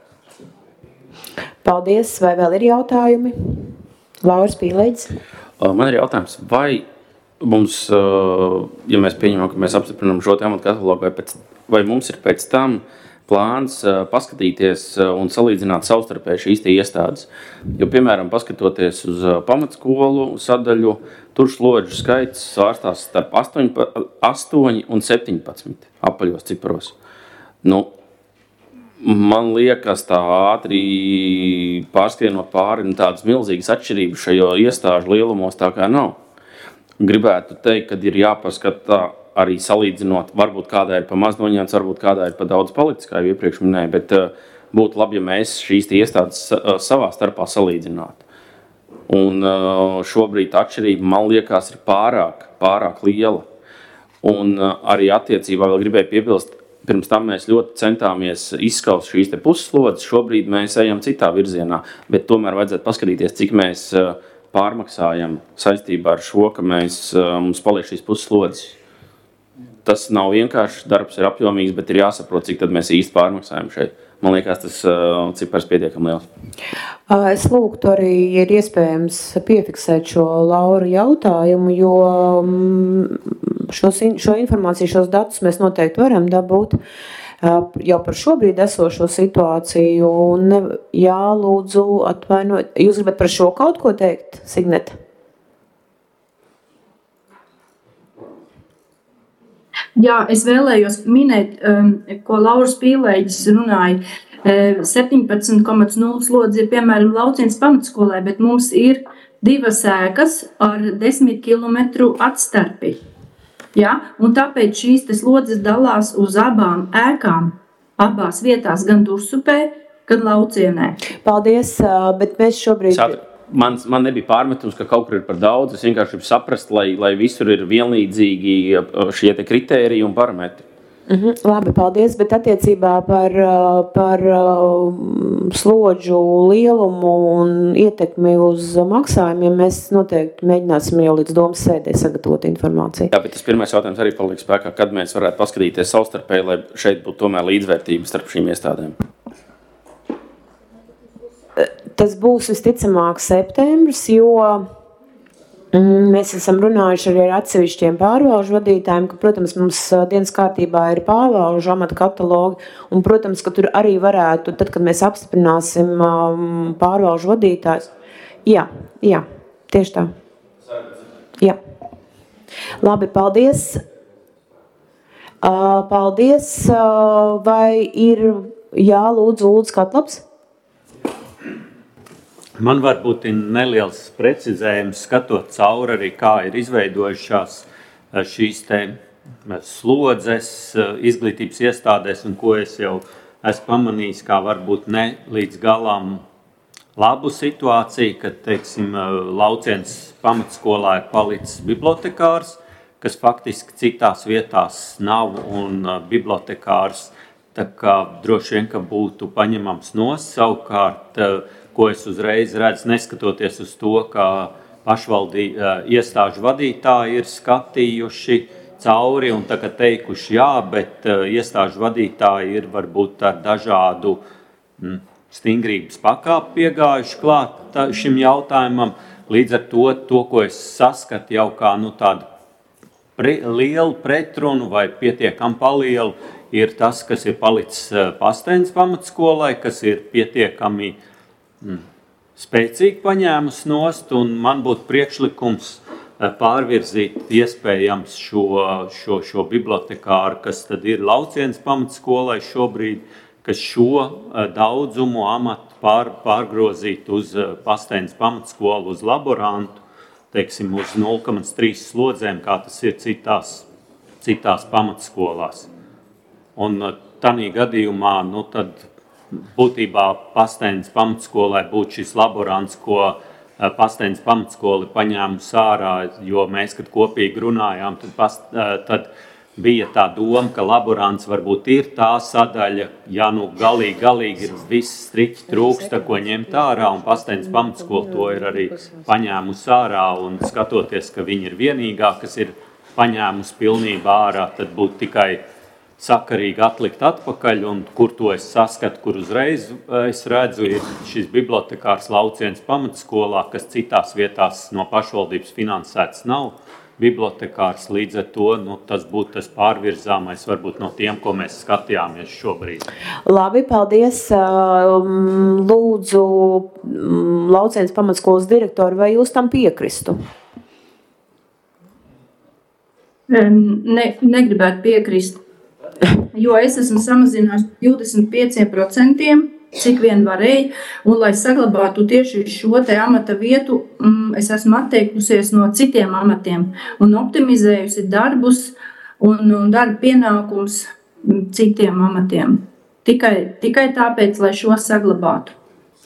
Paldies. Vai vēl ir jautājumi? Lauris Pīlēģis. Man ir jautājums, vai mums, ja mēs pieņemam, ka mēs apstiprinām šo amatu katalogu, vai, pēc, vai mums ir pēc tam plāns paskatīties un salīdzināt savstarpēji šīs tie iestādes? Jo, piemēram, paskatoties uz pamatskolu sadaļu, tur slodžu skaits svārstās starp astoņi un septiņpadsmit apaļos ciparos. Nu, man liekas, tā ātri pārskrienot pāri tādas milzīgas atšķirības šajo iestāžu lielumos tā kā nav. Gribētu teikt, ka ir jāpaskatā arī salīdzinot, varbūt kādā ir pa maz noņemts, varbūt kādā ir pa daudz palicis, kā jau iepriekš minēju, bet uh, būtu labi, ja mēs šīs iestādes uh, savā starpā salīdzinātu. Un uh, šobrīd atšķirība, man liekas, ir pārāk, pārāk liela. Un uh, arī attiecībā vēl gribēju piebilst, pirms tam mēs ļoti centāmies izskaust šīs te pusslodzes, šobrīd mēs ejam citā virzienā, bet tomēr vajadzētu paskatīties, cik mēs uh, pārmaksājam saistībā ar šo, ka mēs, mums paliek šīs pusslodzes. Tas nav vienkārši, darbs ir apjomīgs, bet ir jāsaprot, cik tad mēs īsti pārmaksājam šeit. Man liekas, tas uh, cipars pietiekami liels. Es lūgtu arī, ja ir iespējams piefiksēt šo Lauru jautājumu, jo šos, šo informāciju, šos datus mēs noteikti varam dabūt jau par šobrīd esošo situāciju. Un, jā, lūdzu, atvainojiet. Jūs gribat par šo kaut ko teikt, Signeta? Jā, es vēlējos minēt, ko Lauris Pīlēģis runāja. septiņpadsmit komats nulle slodzi ir, piemēram, Laucienas pamatskolē, bet mums ir divas ēkas ar desmit kilometru atstarpi. Ja? Un tāpēc šīs slodzes dalās uz abām ēkām, abās vietās, gan Dursupē, gan Laucienē. Paldies, bet mēs šobrīd... Sādi, man, man nebija pārmetums, ka kaut kur ir par daudz. Es vienkārši gribu saprast, lai, lai visur ir vienlīdzīgi šie te kritēriji un parametri. Mhm, labi, paldies, bet attiecībā par, par slodžu lielumu un ietekmi uz maksājumiem mēs noteikti mēģināsim jau līdz domas sēdē sagatavot informāciju. Jā, bet tas pirmais jautājums arī paliek spēkā, kad mēs varētu paskatīties savstarpēji, lai šeit būtu tomēr līdzvērtība starp šīm iestādēm. Tas būs visticamāk septembris, jo mēs esam runājuši arī ar atsevišķiem pārvalžu vadītājiem, ka, protams, mums dienas kārtībā ir pārvalžu amata katalogi, un, protams, ka tur arī varētu, tad, kad mēs apstiprināsim pārvalžu vadītājus, jā, jā, tieši tā. Jā. Labi, paldies. Uh, paldies. Uh, vai ir, jā, lūdzu, lūdzu, Katlaps? Man varbūt ir neliels precizējums, skatot cauri arī, kā ir izveidojušās šīs te slodzes izglītības iestādēs, un ko es jau esmu pamanījis, kā varbūt ne līdz galam labu situāciju, kad, teiksim, Laucienas pamatskolā ir palicis bibliotekārs, kas faktiski citās vietās nav, un bibliotekārs tā kā droši vien, ka būtu paņemams nos, savukārt, ko es uzreiz redzu, neskatoties uz to, ka pašvaldī iestāžu vadītāji ir skatījuši cauri un tagad teikuši jā, bet iestāžu vadītāji ir varbūt ar dažādu mm, stingrības pakāpi piegājuši klāt šim jautājumam. Līdz ar to, to ko es saskatu jau kā nu, tādu pre, lielu pretrunu vai pietiekam palielu, ir tas, kas ir palicis Pastēnas pamatskolai, kas ir pietiekami mm, spēcīgi paņēmus nost, un man būtu priekšlikums pārvirzīt iespējams šo, šo, šo bibliotekāru, kas tad ir Laucienas pamatskolai šobrīd, kas šo daudzumu amatu pār, pārgrozīt uz Pastēnas pamatskolu, uz laborantu, teiksim, uz nulle komats trīs slodzēm, kā tas ir citās, citās pamatskolās. Un tādā gadījumā, nu tad būtībā Pastēnas pamatskolai būtu šis laborants, ko Pastēnas pamatskoli paņēmusi ārā, jo mēs, kad kopīgi runājām, tad, past, tad bija tā doma, ka laborants varbūt ir tā sadaļa, ja nu galīgi, galīgi ir viss striķi trūksta, ko ņemt ārā, un Pastēnas pamatskola to ir arī paņēmusi ārā, un skatoties, ka viņi ir vienīgā, kas ir paņēmusi pilnībā ārā, tad būtu tikai sakarīgi atlikt atpakaļ, un kur to es saskatu, kur uzreiz es redzu, ir šis bibliotekārs Laucienas pamatskolā, kas citās vietās no pašvaldības finansēts nav bibliotekārs, līdz ar to nu, tas būtu tas pārvirzāmais varbūt no tiem, ko mēs skatījāmies šobrīd. Labi, paldies. Lūdzu, Laucienas pamatskolas direktori, vai jūs tam piekristu? Ne, negribētu piekrist. Jo es esmu samazinājusi divdesmit pieci procenti, cik vien varēju, un lai saglabātu tieši šo te amata vietu, es esmu atteikusies no citiem amatiem un optimizējusi darbus un, un darba pienākums citiem amatiem. Tikai, tikai tāpēc, lai šo saglabātu.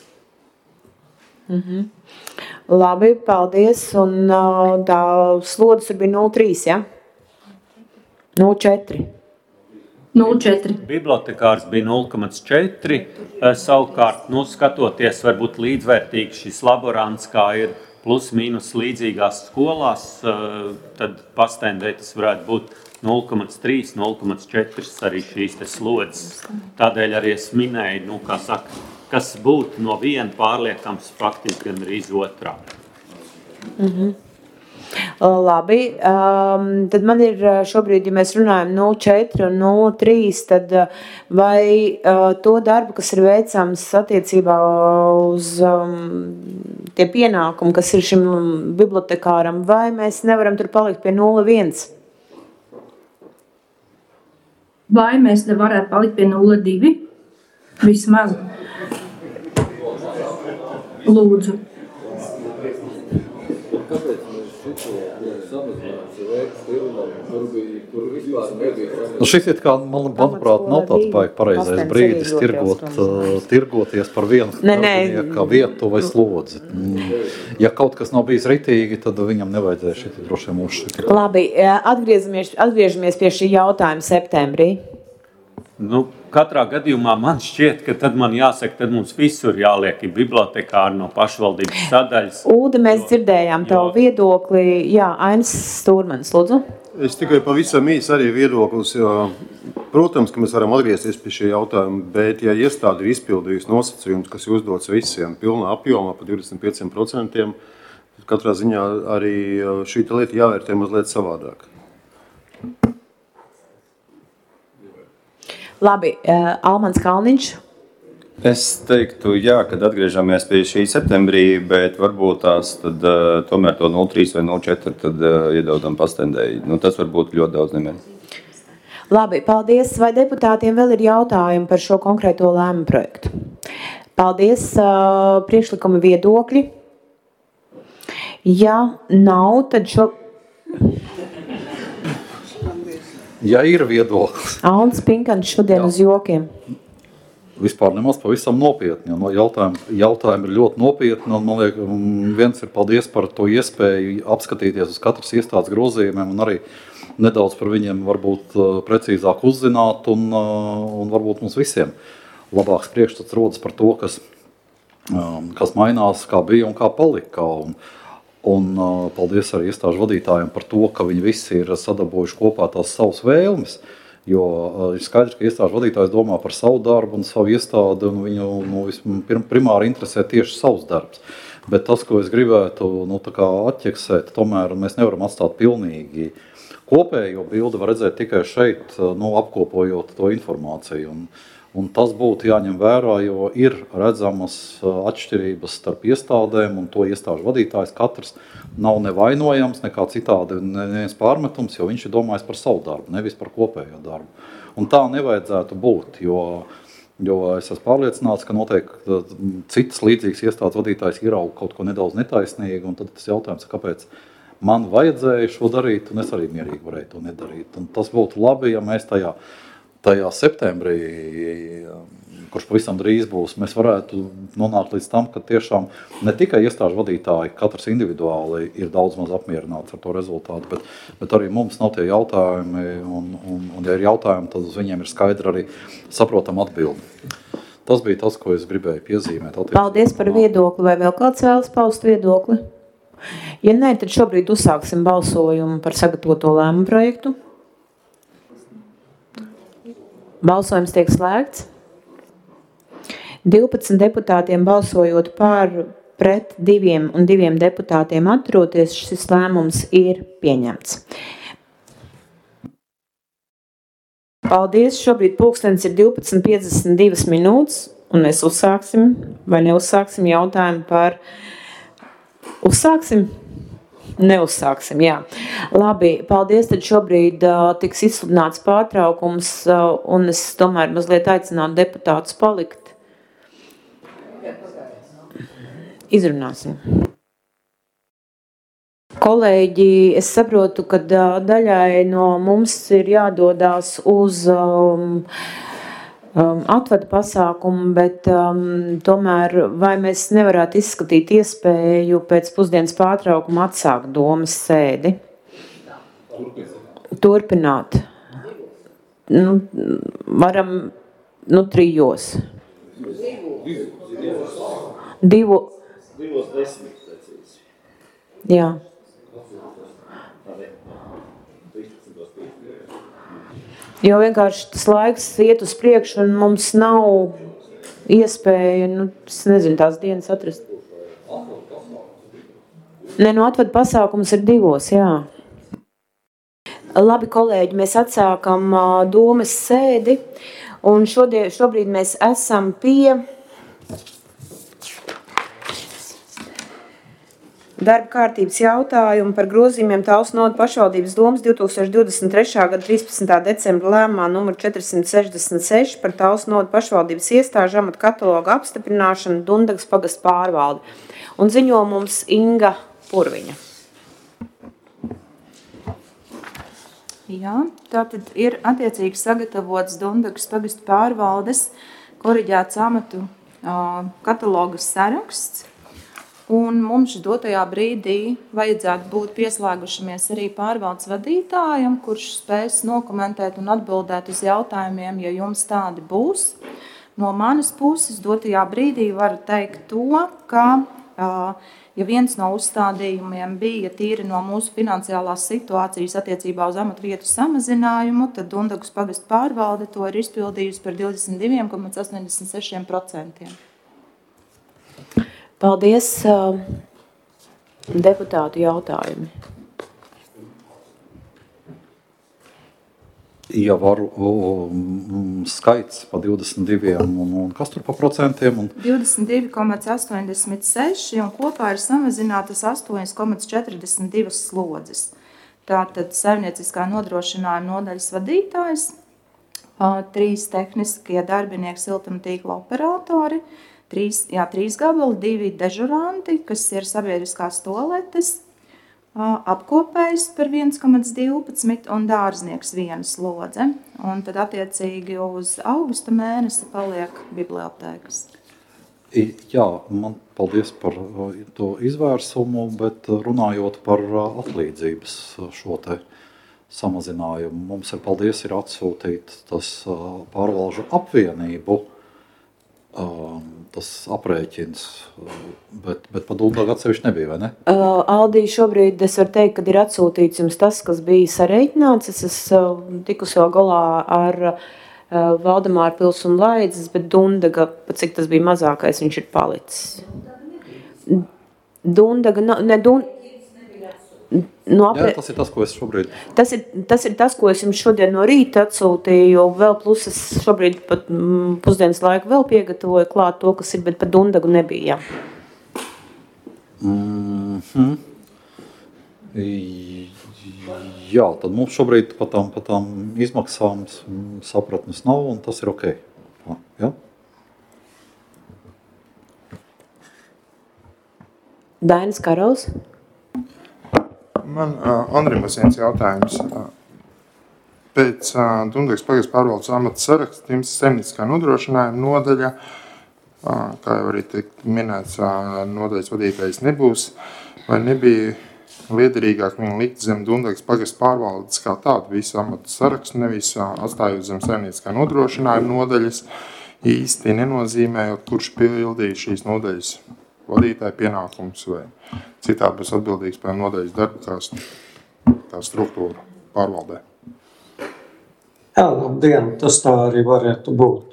Mhm. Labi, paldies. Un tā slodzes bija nulle trīs, ja? nulle četri. nulle četri. Bibliotekārs bija nulle komats četri, savukārt, nu, skatoties, varbūt līdzvērtīgi šis laborants, kā ir plus mīnus līdzīgās skolās, tad Pastēnai tas varētu būt nulle komats trīs, nulle komats četri arī šīs te slodzes. Tādēļ arī es minēju, nu, kā saka, kas būtu no viena pārliekams faktiski gan arī otrā. Mhm. Labi, um, tad man ir šobrīd, ja mēs runājam nulle četri un nulle trīs, tad vai uh, to darbu, kas ir veicams attiecībā uz um, tie pienākumi, kas ir šim bibliotekāram, vai mēs nevaram tur palikt pie nulle viens? Vai mēs nevarētu palikt pie nulle divi? Vismaz. Lūdzu. Nu, šis ir, kā, man, manuprāt, nav tāds baigi pareizais brīdis tirgot, uh, tirgoties par vienu darbinieka vietu vai slodzi. Ja kaut kas nav bijis ritīgi, tad viņam nevajadzēja šeit droši vien uzšķirt. Labi, atgriežamies, atgriežamies pie šī jautājuma septembrī. Nu, katrā gadījumā man šķiet, ka tad man jāsaka, tad mums visur jāliek ir bibliotekāri no pašvaldības sadaļas. Ulda, mēs jo, dzirdējām tavu jo... viedokli. Jā, Ainis Stūrmanis, lūdzu. Es tikai pavisam īsi arī viedoklis. Jo, protams, ka mēs varam atgriezties pie šī jautājuma, bet ja iestāde ir izpildījusi nosacījumus, kas ir uzdots visiem pilnā apjomā pa divdesmit pieciem procentiem, katrā ziņā arī šī lieta jāvērtē mazliet savādāk. Labi, uh, Almans Kalniņš. Es teiktu, jā, kad atgriežamies pie šī septembrī, bet varbūt tās tad, uh, tomēr to nulle trīs vai nulle četri tad uh, iedodam pastendēji. Nu, tas var būt ļoti daudz nemēr. Labi, paldies. Vai deputātiem vēl ir jautājumi par šo konkrēto lēmumu projektu? Paldies. Uh, priekšlikumi viedokļi. Ja nav, tad šo... Ja ir viedoklis. Alns Pinkants šodien jā. Uz jokiem. Vispār nemaz pavisam nopietni. No jautājumi, jautājumi ir ļoti nopietni. Un, man liekas, viens ir paldies par to iespēju apskatīties uz katras iestādes grozījumiem un arī nedaudz par viņiem varbūt precīzāk uzzināt un, un varbūt mums visiem labāks priekšstats rodas par to, kas, kas mainās, kā bija un kā palika. Un, un paldies arī iestāžu vadītājiem par to, ka viņi visi ir sadabūjuši kopā tās savas vēlmes. Jo ir skaidrs, ka iestāžu vadītājs domā par savu darbu un savu iestādi, un viņu nu, primāri interesē tieši savs darbs. Bet tas, ko es gribētu nu, tā kā atķeksēt, tomēr mēs nevaram atstāt pilnīgi kopējo bildi, var redzēt tikai šeit, nu, apkopojot to informāciju. Un, un tas būtu jāņem vērā, jo ir redzamas atšķirības starp iestādēm, un to iestāžu vadītājs katrs nav nevainojams, nekā citādi neviens pārmetums, jo viņš ir domājis par savu darbu, nevis par kopējo darbu. Un tā nevajadzētu būt, jo, jo es esmu pārliecināts, ka noteikti citas līdzīgas iestādes vadītājs ierauga kaut ko nedaudz netaisnīgi, un tad tas jautājums, kāpēc man vajadzēja šo darīt, un es arī mierīgi varēju to nedarīt. Un tas būtu labi, ja mēs tajā, tajā septembrī, kurš pavisam drīz būs, mēs varētu nonākt līdz tam, ka tiešām ne tikai iestāžu vadītāji, katrs individuāli ir daudz maz apmierināts ar to rezultātu, bet, bet arī mums nav tie jautājumi, un, un, un ja ir jautājumi, tad uz viņiem ir skaidri arī saprotam atbildi. Tas bija tas, ko es gribēju piezīmēt. Paldies par viedokli. Vai vēl kāds vēlas paust viedokli? Ja nē, tad šobrīd uzsāksim balsojumu par sagatavoto lēmumu projektu. Balsojums tiek slēgts. divpadsmit deputātiem balsojot par, pret diviem un diviem deputātiem atturoties, šis lēmums ir pieņemts. Paldies, šobrīd pulkstenis ir divpadsmit piecdesmit divas minūtes, un mēs uzsāksim, vai neuzsāksim jautājumu par... Uzsāksim? Neuzsāksim, jā. Labi, paldies, tad šobrīd uh, tiks izsludināts pārtraukums, uh, un es tomēr mazliet aicinātu deputātus palikt. Izrunāsim. Kolēģi, es saprotu, ka daļai no mums ir jādodās uz um, um, atvadu pasākumu, bet um, tomēr vai mēs nevarētu izskatīt iespēju pēc pusdienas pārtraukuma atsākt domas sēdi? Turpināt. Nu, varam, nu, trijos. Divu. Divos desmit precīzi. Jā. Jo vienkārši tas laiks iet uz priekšu, un mums nav iespēja, nu, es nezinu, tās dienas atrast. Ne, no atvadu pasākums ir divos, jā. Labi, kolēģi, mēs atsākam uh, domas sēdi, un šodien, šobrīd mēs esam pie... Darba kārtības jautājumu par grozījumiem Talsu nodu pašvaldības domas divs tūkstoši divdesmit trešā gada trīspadsmitā decembra lēmumā numur četri simt sešdesmit seši par Talsu nodu pašvaldības iestāžu amatu katalogu apstiprināšanu Dundagas pagasta pārvalde. Un ziņo mums Inga Purviņa. Jā, tātad ir attiecīgi sagatavots Dundagas pagasta pārvaldes koriģēts amatu uh, katalogas saraksts. Un mums dotajā brīdī vajadzētu būt pieslēgušamies arī pārvaldes vadītājam, kurš spēs nokomentēt un atbildēt uz jautājumiem, ja jums tādi būs. No manas puses dotajā brīdī varu teikt to, ka, ja viens no uzstādījumiem bija tīri no mūsu finansiālās situācijas attiecībā uz amatvietu samazinājumu, tad Dundagas pagasta pārvalde to ir izpildījusi par divdesmit divi komats astoņdesmit seši procenti. Paldies, deputātu jautājumi. Ja varu um, skaits pa divdesmit diviem un, un kas tur pa procentiem? Un... divdesmit divi komats astoņdesmit seši un kopā ir samazinātas astoņi komats četrdesmit divas slodzes. Tātad saimnieciskā nodrošinājuma nodaļas vadītājs, trīs tehniskie darbinieki, siltumtīkla operatori, trīs, jā, trīs gabali, divi dežuranti, kas ir sabiedriskās toaletes, apkopējs par viens komats divpadsmit un dārznieks viena slodze. Un tad attiecīgi uz augusta mēnesi paliek bibliotēkas. Jā, man paldies par to izvērsumu, bet runājot par atlīdzības šo te samazinājumu, mums ir paldies ir atsūtīt tas pārvalžu apvienību, tas aprēķins, bet, bet pa Dundagu atsevišķi nebija, vai ne? Uh, Aldī, šobrīd es varu teikt, kad ir atsūtīts jums tas, kas bija sareiķināts. Es esmu tikusi vēl galā ar uh, Valdemāra pils un Laidzes, bet Dundaga, pat cik tas bija mazākais, viņš ir palicis. Dundaga, ne Dundaga. No apre... Jā, tas ir tas, ko es šobrīd... Tas ir, tas ir tas, ko es jums šodien no rīta atsūtīju, vēl plus es šobrīd pat mm, pusdienas laiku vēl piegatavoju klāt to, kas ir, bet pat Dundagu nebija. Mm-hmm. Jā, tad mums šobrīd pat tām, pat tām izmaksām sapratnes nav, un tas ir ok. Jā? Dainis Karaus. Man uh, Andrim ir viens jautājums. Uh, pēc uh, Dundagas pagasts pārvaldes amata saraksta jums saimnieciskā nodrošinājuma nodaļa, uh, kā jau arī tiek minēts, uh, nodaļas vadītājs nebūs, vai nebija liederīgāk viņu likt zem Dundagas pagasts pārvaldes kā tādu visu amata sarakstu, nevis uh, atstājot zem saimnieciskā nodrošinājuma nodaļas, īsti nenozīmējot, kurš pildīja šīs nodaļas vadītāja pienākums vai citādi būs atbildīgs par nodaļas darbu tās, tās struktūru pārvaldē. Jā, labdien, tas tā arī varētu būt.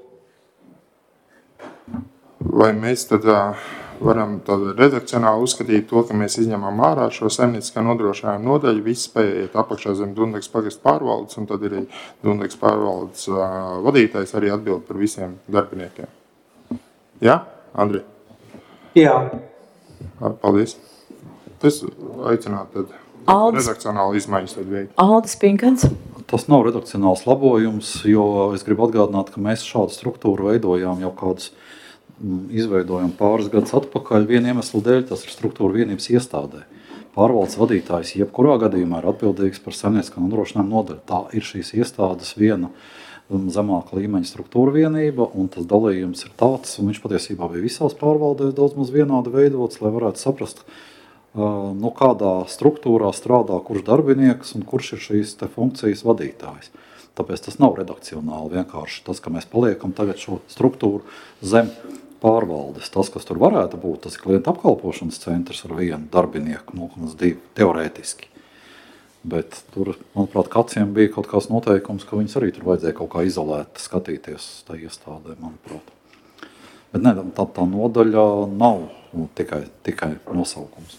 Vai mēs tad uh, varam tad redakcionāli uzskatīt to, ka mēs izņemam ārā šo saimnieciskā nodrošinājuma nodaļu, viss spējiet apakšā zem Dundagas pagasta pārvaldes, un tad arī Dundagas pārvaldes uh, vadītājs arī atbild par visiem darbiniekiem. Jā, Andri? Jā. Paldies. Tas aicināt tad Aldis, redakcionāli izmaiņas tad veikt. Aldis Pinkans. Tas nav redakcionāls labojums, jo es gribu atgādināt, ka mēs šādu struktūru veidojām jau kādus izveidojam pāris gadus atpakaļ. Viena iemesla dēļ tas ir struktūra vienības iestādē. Pārvaldes vadītājs jebkurā gadījumā ir atbildīgs par saimnieciskā nodrošinājuma nodaļu. Tā ir šīs iestādes viena zemāka līmeņa struktūra vienība, un tas dalījums ir tāds, un viņš patiesībā bija visās pārvaldēs daudz maz vienādi veidots, lai varētu saprast, no kādā struktūrā strādā kurš darbinieks un kurš ir šīs te funkcijas vadītājs. Tāpēc tas nav redakcionāli vienkārši tas, ka mēs paliekam tagad šo struktūru zem pārvaldes. Tas, kas tur varētu būt, tas ir klienta apkalpošanas centrs ar vienu darbinieku, nulle komats divi teorētiski. Bet tur, manuprāt, kaciem bija kaut kāds noteikums, ka viņus arī tur vajadzēja kaut kā izolēt, skatīties tā iestādē, manuprāt. Bet ne, tā, tā nodaļa nav nu, tikai, tikai nosaukums.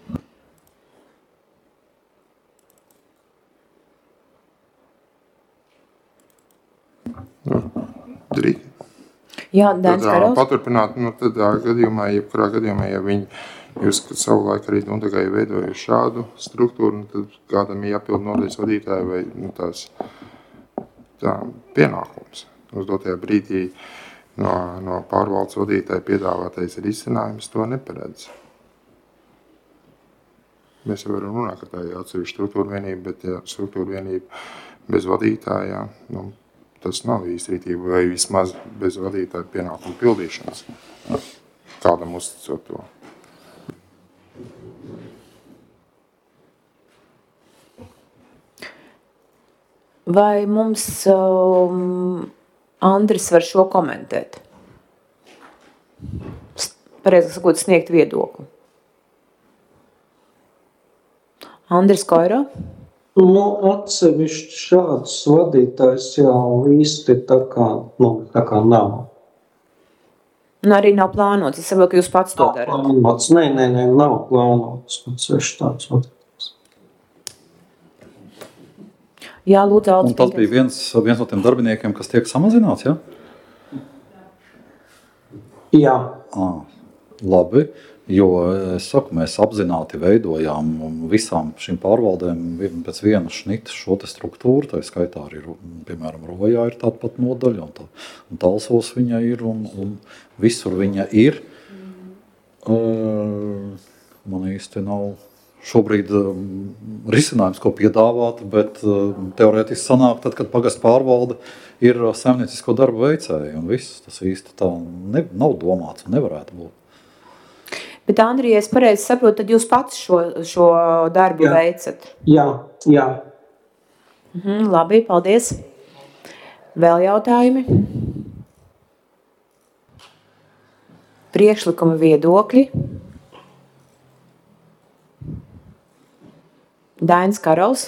Nu, drīk. Jā, Dainis Karaus. Paturpināt, nu, tad gadījumā, jebkurā gadījumā, ja viņi jūs savulaik arī Dundagai veidojuši šādu struktūru, nu, tad kādam ir jāpild nodaļas vadītāja vai nu, tās tā pienākums. Uz dotajā brīdī no, no pārvaldes vadītāja piedāvātais ir izcinājums, to neparedz. Mēs jau varam runāt, ka tā ir atsevišķa struktūra vienība, bet ja struktūra vienība bez vadītājā, nu, tas nav īstrītība vai vismaz bez vadītāja pienākumu pildīšanas. Kādam uzticot to. Vai mums um, Andris var šo komentēt? Pareizi sakot, sniegt viedokli. Andris Koiro? Nu, atsevišķi šāds vadītājs jau īsti tā kā, nu, tā kā nav. Un arī nav plānots. Es saprotu, ka jūs pats to darat. Plānots. Nē, nē, nē, nav plānots. Atsevišķi tāds vadītājs. Jā, lūdzu, Aldis. Un tas bija viens, viens no tiem darbiniekiem, kas tiek samazināts, ja? Jā. À, labi, jo es saku, mēs apzināti veidojām visām šīm pārvaldēm pēc viena šnita šo te struktūru, tā skaitā arī, piemēram, Rojā ir tāda pat nodaļa, un, tā, un Talsos viņa ir, un, un visur viņa ir. Uh, man īsti nav šobrīd um, risinājums, ko piedāvāt, bet uh, teorētiski sanāk, tad, kad pagastu pārvalde ir saimniecisko darbu veicēji, un viss tas īsti tā ne, nav domāts un nevarētu būt. Bet, Andrija, ja es pareizi saprotu, tad jūs pats šo, šo darbu Jā. veicat? Jā, jā. Mhm, labi, paldies. Vēl jautājumi? Priekšlikumi, viedokļi? Dainis Karols.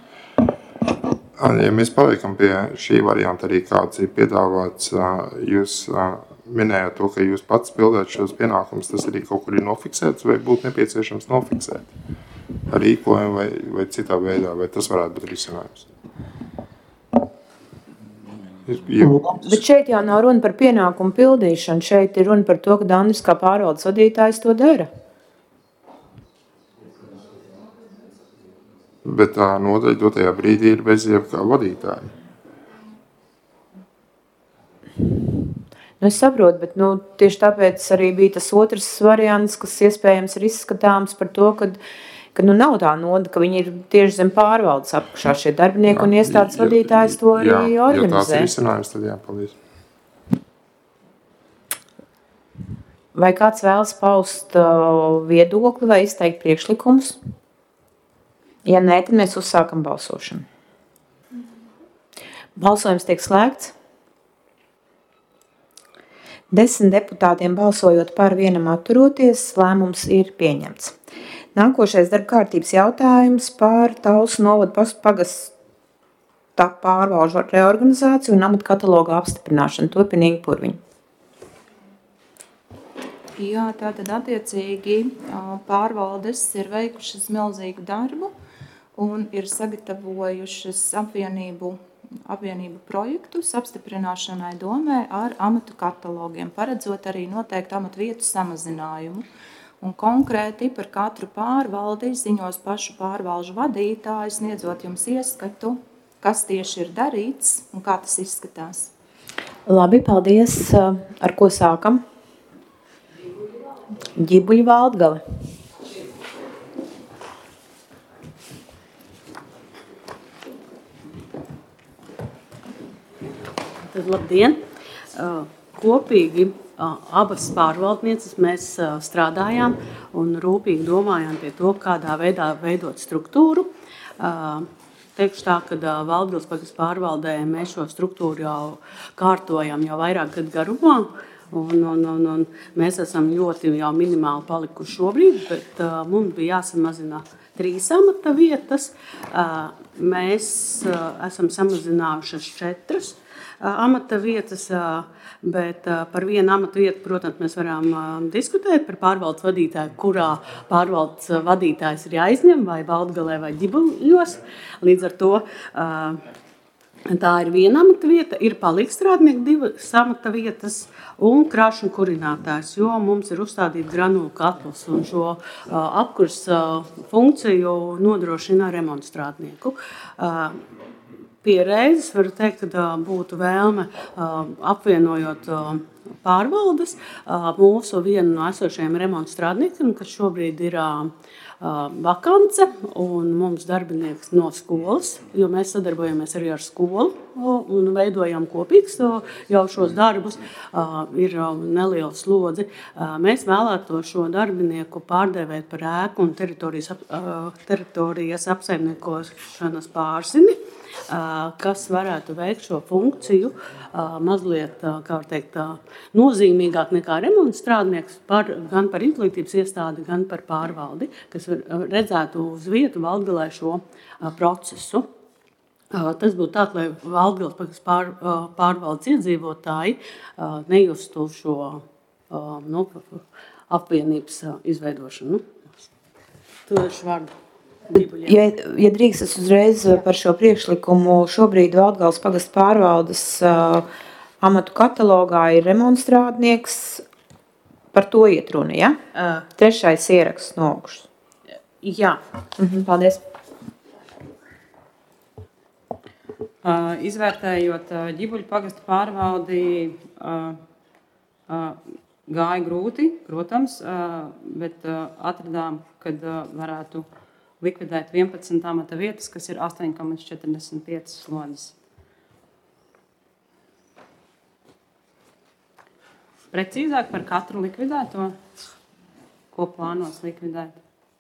Ja mēs paliekam pie šī varianta arī kāds ir piedāvāts, jūs minējāt to, ka jūs pats pildāt šos pienākumus, tas arī kaut kur ir nofiksēts vai būtu nepieciešams nofiksēt ar rīkojumu vai, vai citā veidā, vai tas varētu būt risinājums? Bet šeit jau nav runa par pienākumu pildīšanu, šeit ir runa par to, ka Andris kā pārvaldes vadītājs to dara. Bet tā nodaļa dotajā brīdī ir bez jebkā vadītāja. Nu, es saprotu, bet nu, tieši tāpēc arī bija tas otrs variants, kas iespējams ir izskatāms par to, ka, ka nu, nav tā noda, ka viņi ir tieši zem pārvaldes apakšā šie darbinieki jā, un iestādes ja, vadītājs to arī jā, organizē. Ja tāds ir izcinājums, tad jā, paldies. Vai kāds vēlas paust uh, viedokli vai izteikt priekšlikumus? Ja nē, tad mēs uzsākam balsošanu. Balsojums tiek slēgts. Desmit deputātiem balsojot par vienam atturoties, lēmums ir pieņemts. Nākošais darba kārtības jautājums par Talsu novada pagasta pārvalžu reorganizāciju un amatu kataloga apstiprināšanu. Turpinīgi Purviņu. Jā, tātad attiecīgi pārvaldes ir veikušas milzīgu darbu un ir sagatavojušas apvienību, apvienību projektus apstiprināšanai domē ar amatu katalogiem, paredzot arī noteikti amatu vietu samazinājumu. Un konkrēti par katru pārvaldi ziņos pašu pārvalžu vadītāju, sniedzot jums ieskatu, kas tieši ir darīts un kā tas izskatās. Labi, paldies. Ar ko sākam? Ģibuļu Valdgale. Tad labdien! Kopīgi abas pārvaldnieces mēs strādājām un rūpīgi domājām pie to, kādā veidā veidot struktūru. Teikšu tā, ka Valdgales pagastu pārvaldē mēs šo struktūru jau kārtojam jau vairāk gadu garumā. Un, un, un, un mēs esam ļoti jau minimāli palikuši šobrīd, bet uh, mums bija jāsamazina trīs amata vietas. Uh, mēs uh, esam samazinājušas četras uh, amata vietas, uh, bet uh, par vienu amata vietu, protams, mēs varam uh, diskutēt par pārvaldes vadītāju, kurā pārvaldes vadītājs ir jāizņem, vai Valdgalē vai Ģibuļos. Līdz ar to uh, tā ir viena amata vieta, ir palīgstrādnieki divas amata vietas un krāšņu kurinātājs, jo mums ir uzstādīta granulu katls un šo uh, apkurs uh, funkciju nodrošina remontstrādnieku. Uh, pie reizes varu teikt, ka uh, būtu vēlme uh, apvienojot uh, pārvaldes uh, mūsu vienu no esošajiem remontstrādniekiem, kas šobrīd ir uh, vakance un mums darbinieks no skolas, jo mēs sadarbojamies arī ar skolu un veidojam kopīgs jau šos darbus, ir neliela slodzi. Mēs vēlētos šo darbinieku pārdēvēt par ēku un teritorijas, teritorijas apsaimniekošanas pārzini, kas varētu veikt šo funkciju mazliet, kā var teikt, nozīmīgāk nekā remontstrādnieks par, gan par izglītības iestādi, gan par pārvaldi, kas redzētu uz vietu Valdgalē šo procesu. Tas būtu tā, lai Valdgales pār, pārvaldes iedzīvotāji nejustu šo nu, apvienības izveidošanu. Tu došu vārdu. Ja, ja drīkst, es uzreiz par šo priekšlikumu, šobrīd Valdgales pagasta pārvaldes uh, amatu katalogā ir remonstrādnieks, par to iet runa, ja? Uh, Trešais ieraksts no augšas. Jā. Mhm, paldies. Uh, izvērtējot uh, Ģibuļu pagasta pārvaldi, uh, uh, gāja grūti, protams, uh, bet uh, atradām, kad uh, varētu likvidēt vienpadsmit amata vietas, kas ir astoņi komats četrdesmit pieci slodzes. Precīzāk par katru likvidēto, ko plānos likvidēt.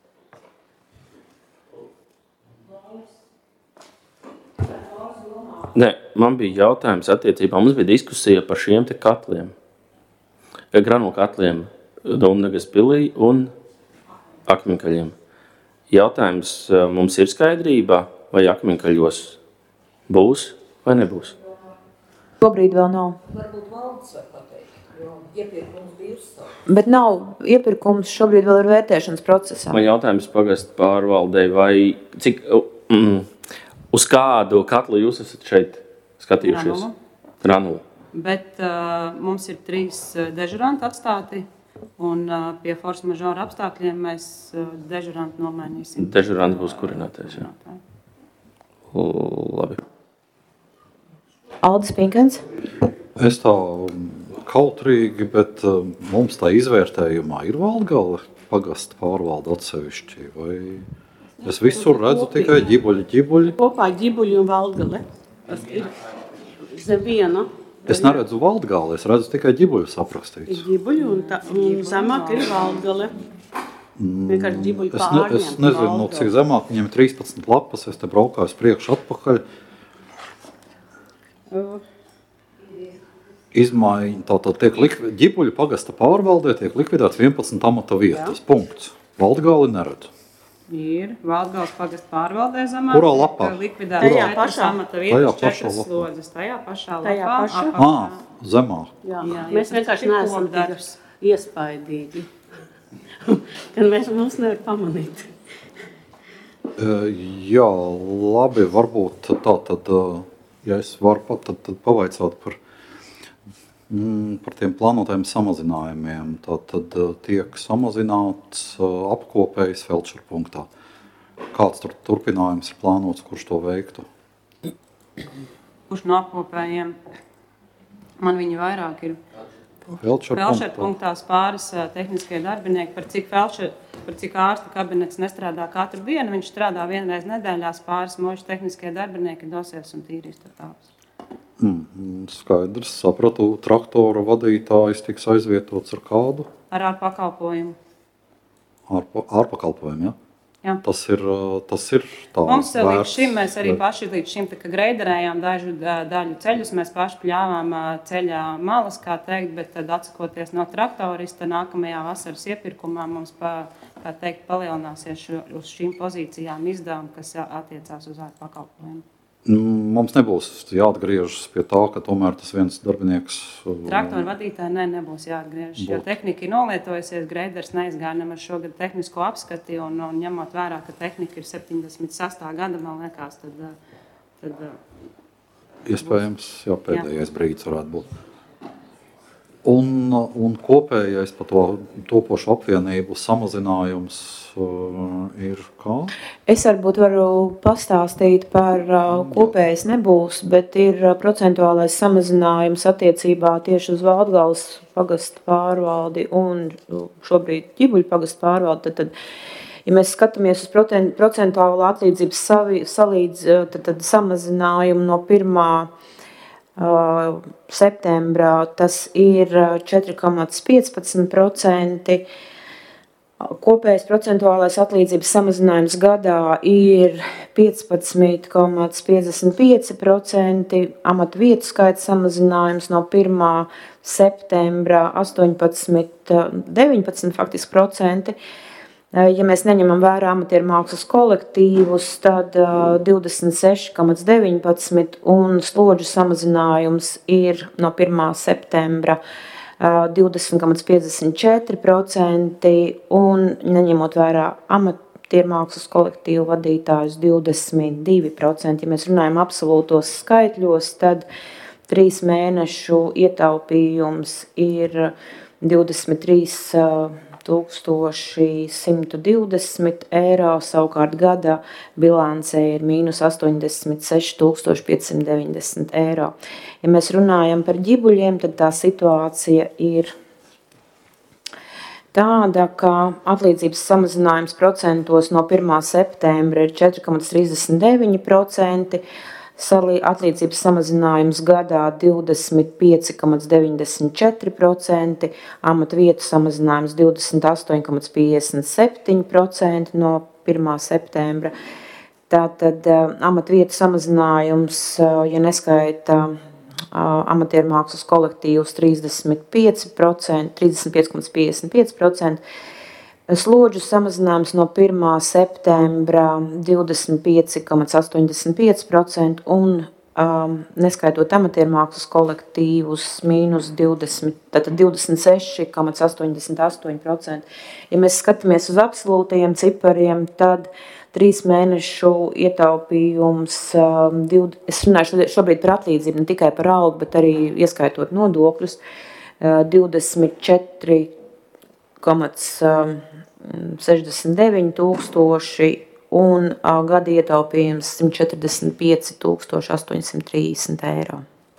Nē, man bija jautājums attiecībā, mums bija diskusija par šiem te katliem. Granulu katliem Dumdegas pilī un akmeņkaļiem. Jautājums mums ir skaidrībā, vai akmeņkaļos būs vai nebūs? Šobrīd vēl nav. Varbūt valdes var pateikt, jo iepirkums bija uzsākt. Bet nav iepirkums, šobrīd vēl ir vērtēšanas procesā. Man jautājums pagasta pārvaldei, vai cik, mm, uz kādu katlu jūs esat šeit skatījušies? Granulu. Granulu. Bet uh, mums ir trīs dežuranti atstāti. Un uh, pie force majeure apstākļiem mēs uh, dežurantu nomainīsim. Dežurants būs kurinātais, jā. Labi. Aldis Pinkens? Es tā kautrīgi, bet uh, mums tā izvērtējumā ir Valdgale pagasta pārvalde atsevišķi, vai es visur redzu tikai ģibuļi, ģibuļi? Kopā ģibuļi un Valdgale. Tas ir zem viena. Es neredzu Valdgali, es redzu tikai ģibuļus aprakstītus. Ģibuļi un, ta, un zemāk ir Valdgale. Vienkārši ģibuļi Es, ne, pārņem. es nezinu, no cik zemāk, viņiem trīspadsmit lapas, es te braukāju priekš atpakaļ. Izmaiņa, tātad tiek likvi, ģibuļu pagasta pārvaldē tiek likvidēts vienpadsmit amata vietas, Jā. punkts. Valdgali neredzu. Ir Valdgales pagasta pārvaldē zemāk. Kurā lapā? Likvidēt Tajā četras pašā. amata Tajā vietas, pašā četras lapā. slodzes. Tajā pašā Tajā lapā. pašā? apakšā. Ā, zemāk. Jā. Jā, Mēs tas vienkārši ir neesam kopdarbs. tik iespaidīgi. Kad mēs mums nevar pamanīt. E, jā, labi, varbūt tā tad, ja es varu pat tad, tad pavaicāt par, mm, par tiem plānotajiem samazinājumiem. Tātad tiek samazināts apkopējs Felčera punktā. Kāds tur turpinājums ir plānots, kurš to veiktu? Kurš no apkopējiem? Man viņi vairāk ir. Felčera Felčera punktās pāris uh, tehniskie darbinieki, par cik, felčer, par cik ārsta kabinets nestrādā katru dienu, viņš strādā vienreiz nedēļās, pāris moši tehniskie darbinieki dosies un tīrīs tur tāpēc. Mm, skaidrs, sapratu, traktora vadītājs tiks aizvietots ar kādu? Ar ārpakalpojumu. Ārpa, ārpakalpojumu, ja? Jā. Tas ir, tas ir tā Mums līdz vērts, šim, mēs arī bet- paši līdz šim tā kā greiderējām dažu dā- daļu ceļus, mēs paši pļāvām ā, ceļā malas, kā teikt, bet tad atsakoties no traktorista nākamajā vasaras iepirkumā mums, pa, kā teikt, palielināsies šo, uz šīm pozīcijām izdevumi, kas ā, attiecās uz ārpakalpojumu. Mm, Mums nebūs jāatgriežas pie tā, ka tomēr tas viens darbinieks Traktoru vadītāji ne, nebūs jāatgriežas, jo Būtu. tehnika ir nolietojusies, greiders neizgāja nemaz šogad tehnisko apskati, un, un ņemot vērā, ka tehnika ir septiņdesmit sestā gada, man liekas, tad, tad iespējams, jā, pēdējais brīdis varētu būt. Un, un kopējais par to topošu apvienību samazinājums uh, ir kā? Es varbūt varu pastāstīt par uh, kopējais nebūs, bet ir uh, procentuālais samazinājums attiecībā tieši uz Valdgales pagasta pārvaldi un uh, šobrīd Ģibuļu pagasta pārvaldi. Tad, tad, ja mēs skatāmies uz proten- procentuālu atlīdzības savi, salīdz, uh, tad, tad samazinājumu no pirmā uh, septembrā, tas ir uh, četri komats piecpadsmit procenti. Kopējais procentuālais atlīdzības samazinājums gadā ir piecpadsmit komats piecdesmit pieci procenti, amatu vietu skaita samazinājums no pirmā septembra astoņpadsmit, deviņpadsmit faktiski procenti. Ja mēs neņemam vērā amatieru mākslas kolektīvus, tad uh, divdesmit seši komats deviņpadsmit un slodžu samazinājums ir no pirmā septembra divdesmit komats piecdesmit četri procenti un neņemot vērā amat, amatiermākslas kolektīvu vadītājus divdesmit divi procenti. Ja mēs runājam absolūtos skaitļos, tad trīs mēnešu ietaupījums ir divdesmit trīs tūkstoši simt divdesmit eiro, savukārt gada bilancē ir mīnus astoņdesmit seši tūkstoši piecsimt deviņdesmit eiro. Ja mēs runājam par ģibuļiem, tad tā situācija ir tāda, ka atlīdzības samazinājums procentos no pirmā septembra ir četri komats trīsdesmit deviņi procenti, atlīdzības samazinājums gadā divdesmit pieci komats deviņdesmit četri procenti, amata vietu samazinājums divdesmit astoņi komats piecdesmit septiņi procenti no pirmā septembra. Tātad amata vietu samazinājums, ja neskaita amatiermākslas kolektīvus trīsdesmit pieci procenti, trīsdesmit pieci komats piecdesmit pieci procenti, slodžu samazinājums no pirmā septembra divdesmit pieci komats astoņdesmit pieci procenti un um, neskaitot amatiermākslas kolektīvus mīnus divdesmit, tātad divdesmit seši komats astoņdesmit astoņi procenti. Ja mēs skatāmies uz absolūtajiem cipariem, tad trīs mēnešu ietaupījums, um, div, es runāju šobrīd par atlīdzību, ne tikai par algu, bet arī ieskaitot nodokļus, uh, divdesmit četri komats sešdesmit deviņi tūkstoši un uh, gada ietaupījums simt četrdesmit pieci tūkstoši astoņsimt trīsdesmit eiro.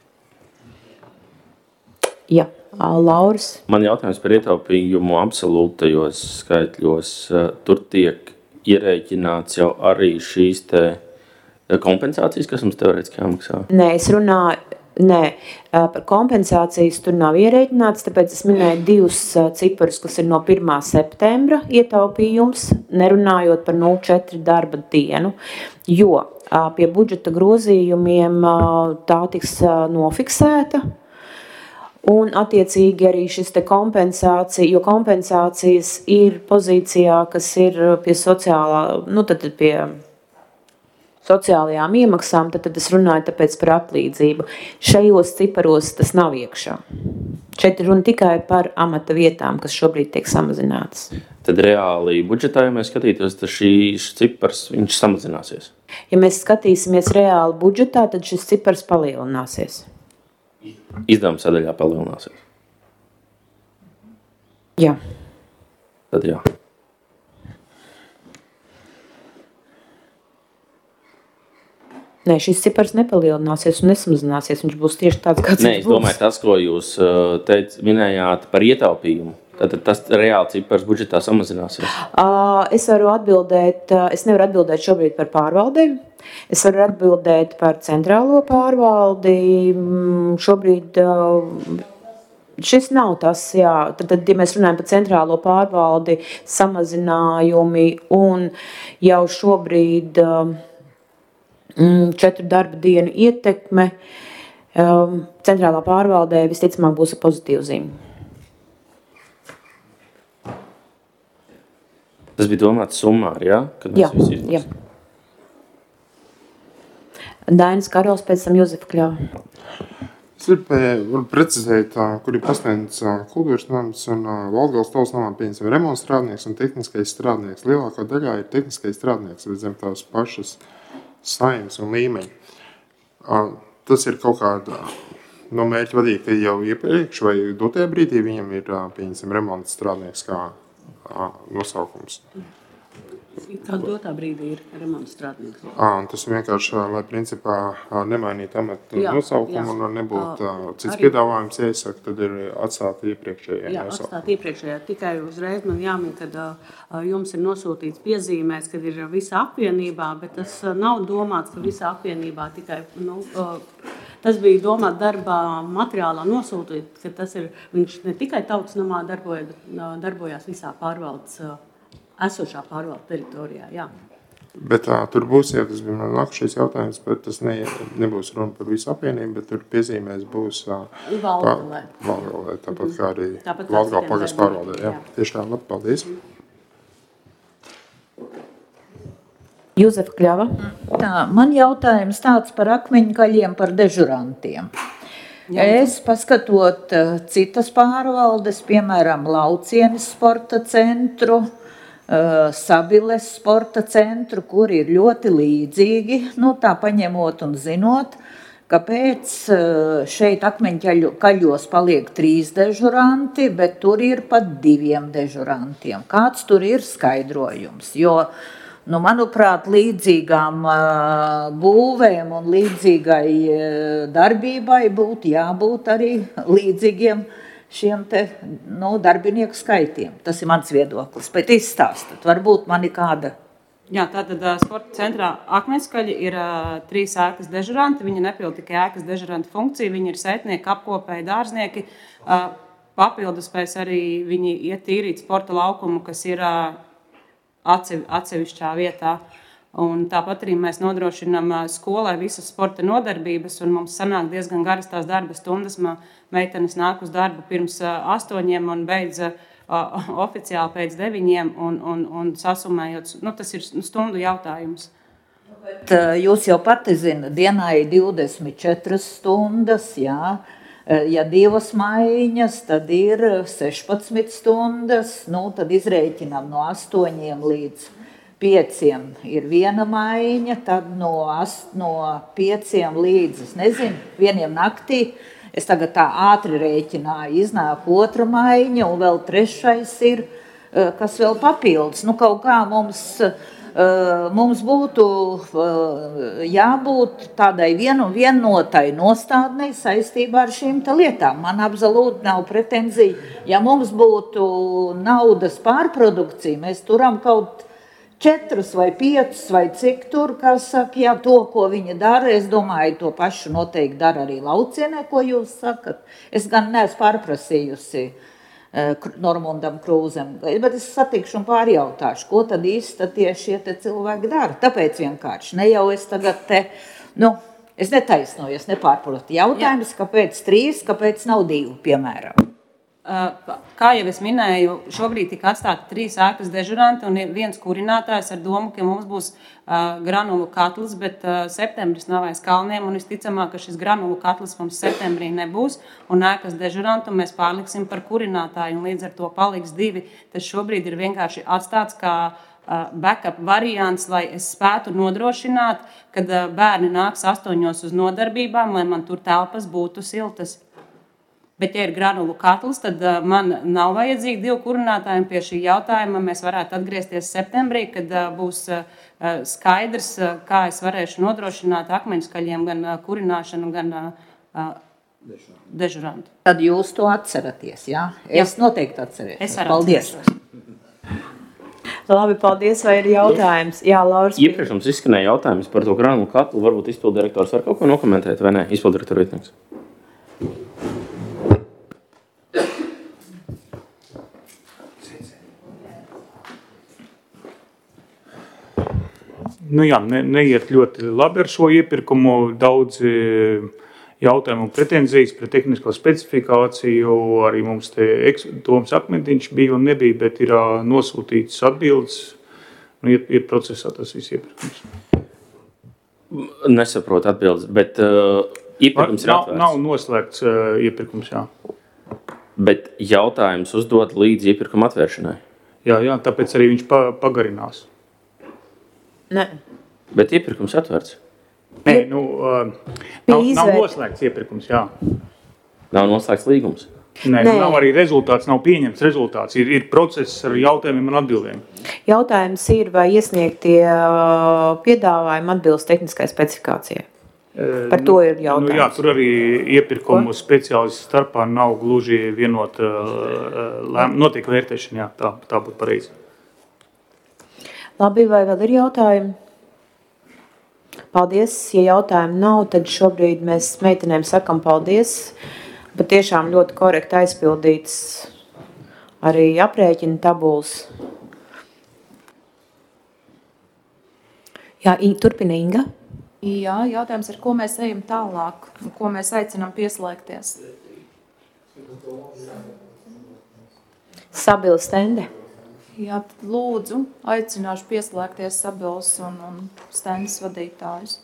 Jā, uh, Lauris. Man jautājums par ietaupījumu absolūtajos skaitļos. Tur tiek ierēķināts jau arī šīs te kompensācijas, kas mums teorētiski jāmaksā? Nē, es runāju, nē, par kompensācijas tur nav ierēķināts, tāpēc es minēju divus ciparus, kas ir no pirmā septembra ietaupījums, nerunājot par nulle četri darba dienu, jo pie budžeta grozījumiem tā tiks nofiksēta. Un attiecīgi arī šis te kompensācija, jo kompensācijas ir pozīcijā, kas ir pie sociālā, nu tad pie sociālajām iemaksām, tad, tad es runāju tāpēc par atlīdzību. Šajos ciparos tas nav iekšā. Šeit ir runa tikai par amata vietām, kas šobrīd tiek samazinātas. Tad reāli budžetā, ja mēs skatītos, tad šīs cipars, viņš samazināsies? Ja mēs skatīsimies reāli budžetā, tad šis cipars palielināsies. Izdevuma sadaļā palielināsies? Jā. Tad jā. Nē, šis cipars nepalielināsies un nesamazināsies. Viņš būs tieši tāds, kāds Nē, es domāju, tas, ko jūs teic, minējāt par ietaupījumu. Tad tas reāli cipars budžetā samazināsies? Es varu atbildēt, es nevaru atbildēt šobrīd par pārvaldēm. Es varu atbildēt par centrālo pārvaldi. Šobrīd šis nav tas, jā. Tad, tad, ja mēs runājam par centrālo pārvaldi, samazinājumi un jau šobrīd četru darba dienu ietekme, centrālā pārvaldē visticamāk būs pozitīva zīme. Tas bija domāts summāri, jā? Kad jā, jā. Dainis Karols, pēc tam Jozefa Kļava. Es varu precizēt, kur ir pasniedz kultūras nams un Valgales tautas namā pieņemsim remonta strādnieks un tehniskais strādnieks. Lielākā daļā ir tehniskais strādnieks, bet zem tās pašas saimnes un līmeņi. Tas ir kaut kāda no mērķa vadīta jau iepriekš vai dotajā brīdī viņam ir pieņemsim remonta strādnieks kā nosaukums. Kāda dotā brīdī ir remonta strādnieks? Tas vienkārši, lai principā nemainītu amatu jā, nosaukumu jā. Un nebūtu cits arī piedāvājums, ja iesaka, tad ir atstāta iepriekšējā jā, nosaukumu. Jā, atstāt iepriekšējā. Tikai uzreiz man jāmin, kad jums ir nosūtīts piezīmēs, kad ir visa apvienībā, bet tas nav domāts, ka visa apvienībā tikai, nu, tas bija domāts darbā materiālā nosūtīt, ka tas ir, viņš ne tikai tautas namā darboja, bet darbojās visā pārvaldes esošā pārvalda teritorijā, jā. Bet tā, tur būs, ja tas bija nākušais jautājums, bet tas ne, nebūs runa par visu apvienību, bet tur piezīmēs būs Valgalē. Valgalē, tāpat kā arī Valgala pagasts pārvaldē. Jā. Jā. Tieši tā, labi, paldies. Jozefa Kļava. Tā, man jautājums tāds par akmeņkaļiem, par dežurantiem. Jā. Es paskatot citas pārvaldes, piemēram, Laucienes sporta centru, Sabiles sporta centru, kur ir ļoti līdzīgi, nu tā paņemot un zinot, kāpēc šeit Akmeņkaļos paliek trīs dežuranti, bet tur ir pat diviem dežurantiem. Kāds tur ir skaidrojums? Jo, nu, manuprāt, līdzīgām būvēm un līdzīgai darbībai būtu jābūt arī līdzīgiem šiem te, nu, darbinieku skaitiem. Tas ir mans viedoklis, bet izstāstat, varbūt man ir kāda. Jā, tātad sporta centrā Akmeņskaļi ir uh, trīs ēkas dežuranti, viņi nepild tikai ēkas dežuranta funkciju, viņi ir sētnieki, apkopēji, dārznieki, uh, papildus pēc arī viņi iet tīrīt sporta laukumu, kas ir uh, atsevi, atsevišķā vietā. Un tāpat arī mēs nodrošinām skolai visas sporta nodarbības, un mums sanāk diezgan garas tās darba stundas. Meitenes nāk uz darbu pirms astoņiem un beidz uh, oficiāli pēc deviņiem, un, un, un sasumējot, nu, tas ir stundu jautājums. Bet jūs jau pati zina, dienā ir divdesmit četras stundas, jā. Ja divas maiņas, tad ir sešpadsmit stundas, nu, tad izrēķinām no astoņiem līdz pieciem ir viena maiņa, tad no, ast, no pieciem līdz, es nezinu, vieniem naktī, es tagad tā ātri rēķināju, iznāk otra maiņa, un vēl trešais ir, kas vēl papildus. Nu, kaut kā mums, mums būtu jābūt tādai vienu, vienotai nostādnei saistībā ar šīm te lietām. Man absolūti nav pretenzija. Ja mums būtu naudas pārprodukcija, mēs turam kaut četrus vai piecus vai cik tur, kā saka, jā, to, ko viņi dara, es domāju, to pašu noteikti dara arī Laucienē, ko jūs sakat. Es gan neesmu pārprasījusi uh, Normundam Krūzem, bet es satikšu un pārjautāšu, ko tad īsti tie šie te cilvēki dara. Tāpēc vienkārši, ne jau es tagad te, nu, es netaisnoju, es nepārprotu jautājums, kāpēc trīs, kāpēc nav divi, piemēram. Kā jau es minēju, šobrīd tika atstāti trīs ēkas dežuranti un viens kurinātājs ar domu, ka mums būs uh, granulu katls, bet uh, septembris nav aiz kalniem, un visticamāk, ka šis granulu katls mums septembrī nebūs, un ēkas dežurantu mēs pārliksim par kurinātāju, un līdz ar to paliks divi. Tas šobrīd ir vienkārši atstāts kā uh, backup variants, lai es spētu nodrošināt, kad uh, bērni nāks astoņos uz nodarbībām, lai man tur telpas būtu siltas. Bet, ja ir granulu katls, tad uh, man nav vajadzīgi divi kurinātāji. Pie šī jautājuma mēs varētu atgriezties septembrī, kad uh, būs uh, skaidrs, uh, kā es varēšu nodrošināt Akmeņskaļiem gan uh, kurināšanu, gan uh, dežurantu. Tad jūs to atceraties, jā? Es jā. Noteikti atcerēšu. Es arī paldies. Labi, paldies, vai ir jautājums? Jā, Lauris. Iepriekš mums izskanēja jautājums par to granulu katlu. Varbūt izpildirektors var kaut ko nokomentēt, vai ne? Izpildirektora vietnieks. Nu jā, ne, neiet ļoti labi ar šo iepirkumu, daudz jautājumu un pretenzijas pret tehnisko specifikāciju, arī mums te Toms Akmentiņš bija un nebija, bet ir nosūtīts atbildes, nu ir, ir procesā tas viss iepirkums. Nesaprotu atbildes, bet uh, iepirkums ir nav, atvērts. Nav noslēgts uh, iepirkums, jā. Bet jautājums uzdot līdz iepirkuma atvēršanai. Jā, jā, tāpēc arī viņš pa, pagarinās. Nē. Bet iepirkums atvērts? Nē, nu, uh, nav, nav noslēgts iepirkums, jā. Nav noslēgts līgums? Nē, Nē. Nav arī rezultāts, nav pieņemts rezultāts. Ir, ir process ar jautājumiem un atbildēm. Jautājums ir, vai iesniegtie piedāvājumi atbilst tehniskai specifikācijai? Par to ir jautājums. Nu, jā, tur arī iepirkumu Ko? speciālistu starpā nav gluži vienota lēma. Notiek vērtēšana, jā, tā, tā būtu pareizi. Labi, vai vēl ir jautājumi? Paldies. Ja jautājumu nav, tad šobrīd mēs meitenēm sakam paldies. Bet tiešām ļoti korekti aizpildīts arī aprēķina tabulas. Jā, turpina Inga. Jā, jautājums ir, ko mēs ejam tālāk, ko mēs aicinām pieslēgties. Sabila stende. Jā, tad lūdzu, aicināšu pieslēgties Sabilas un, un stendes vadītājus.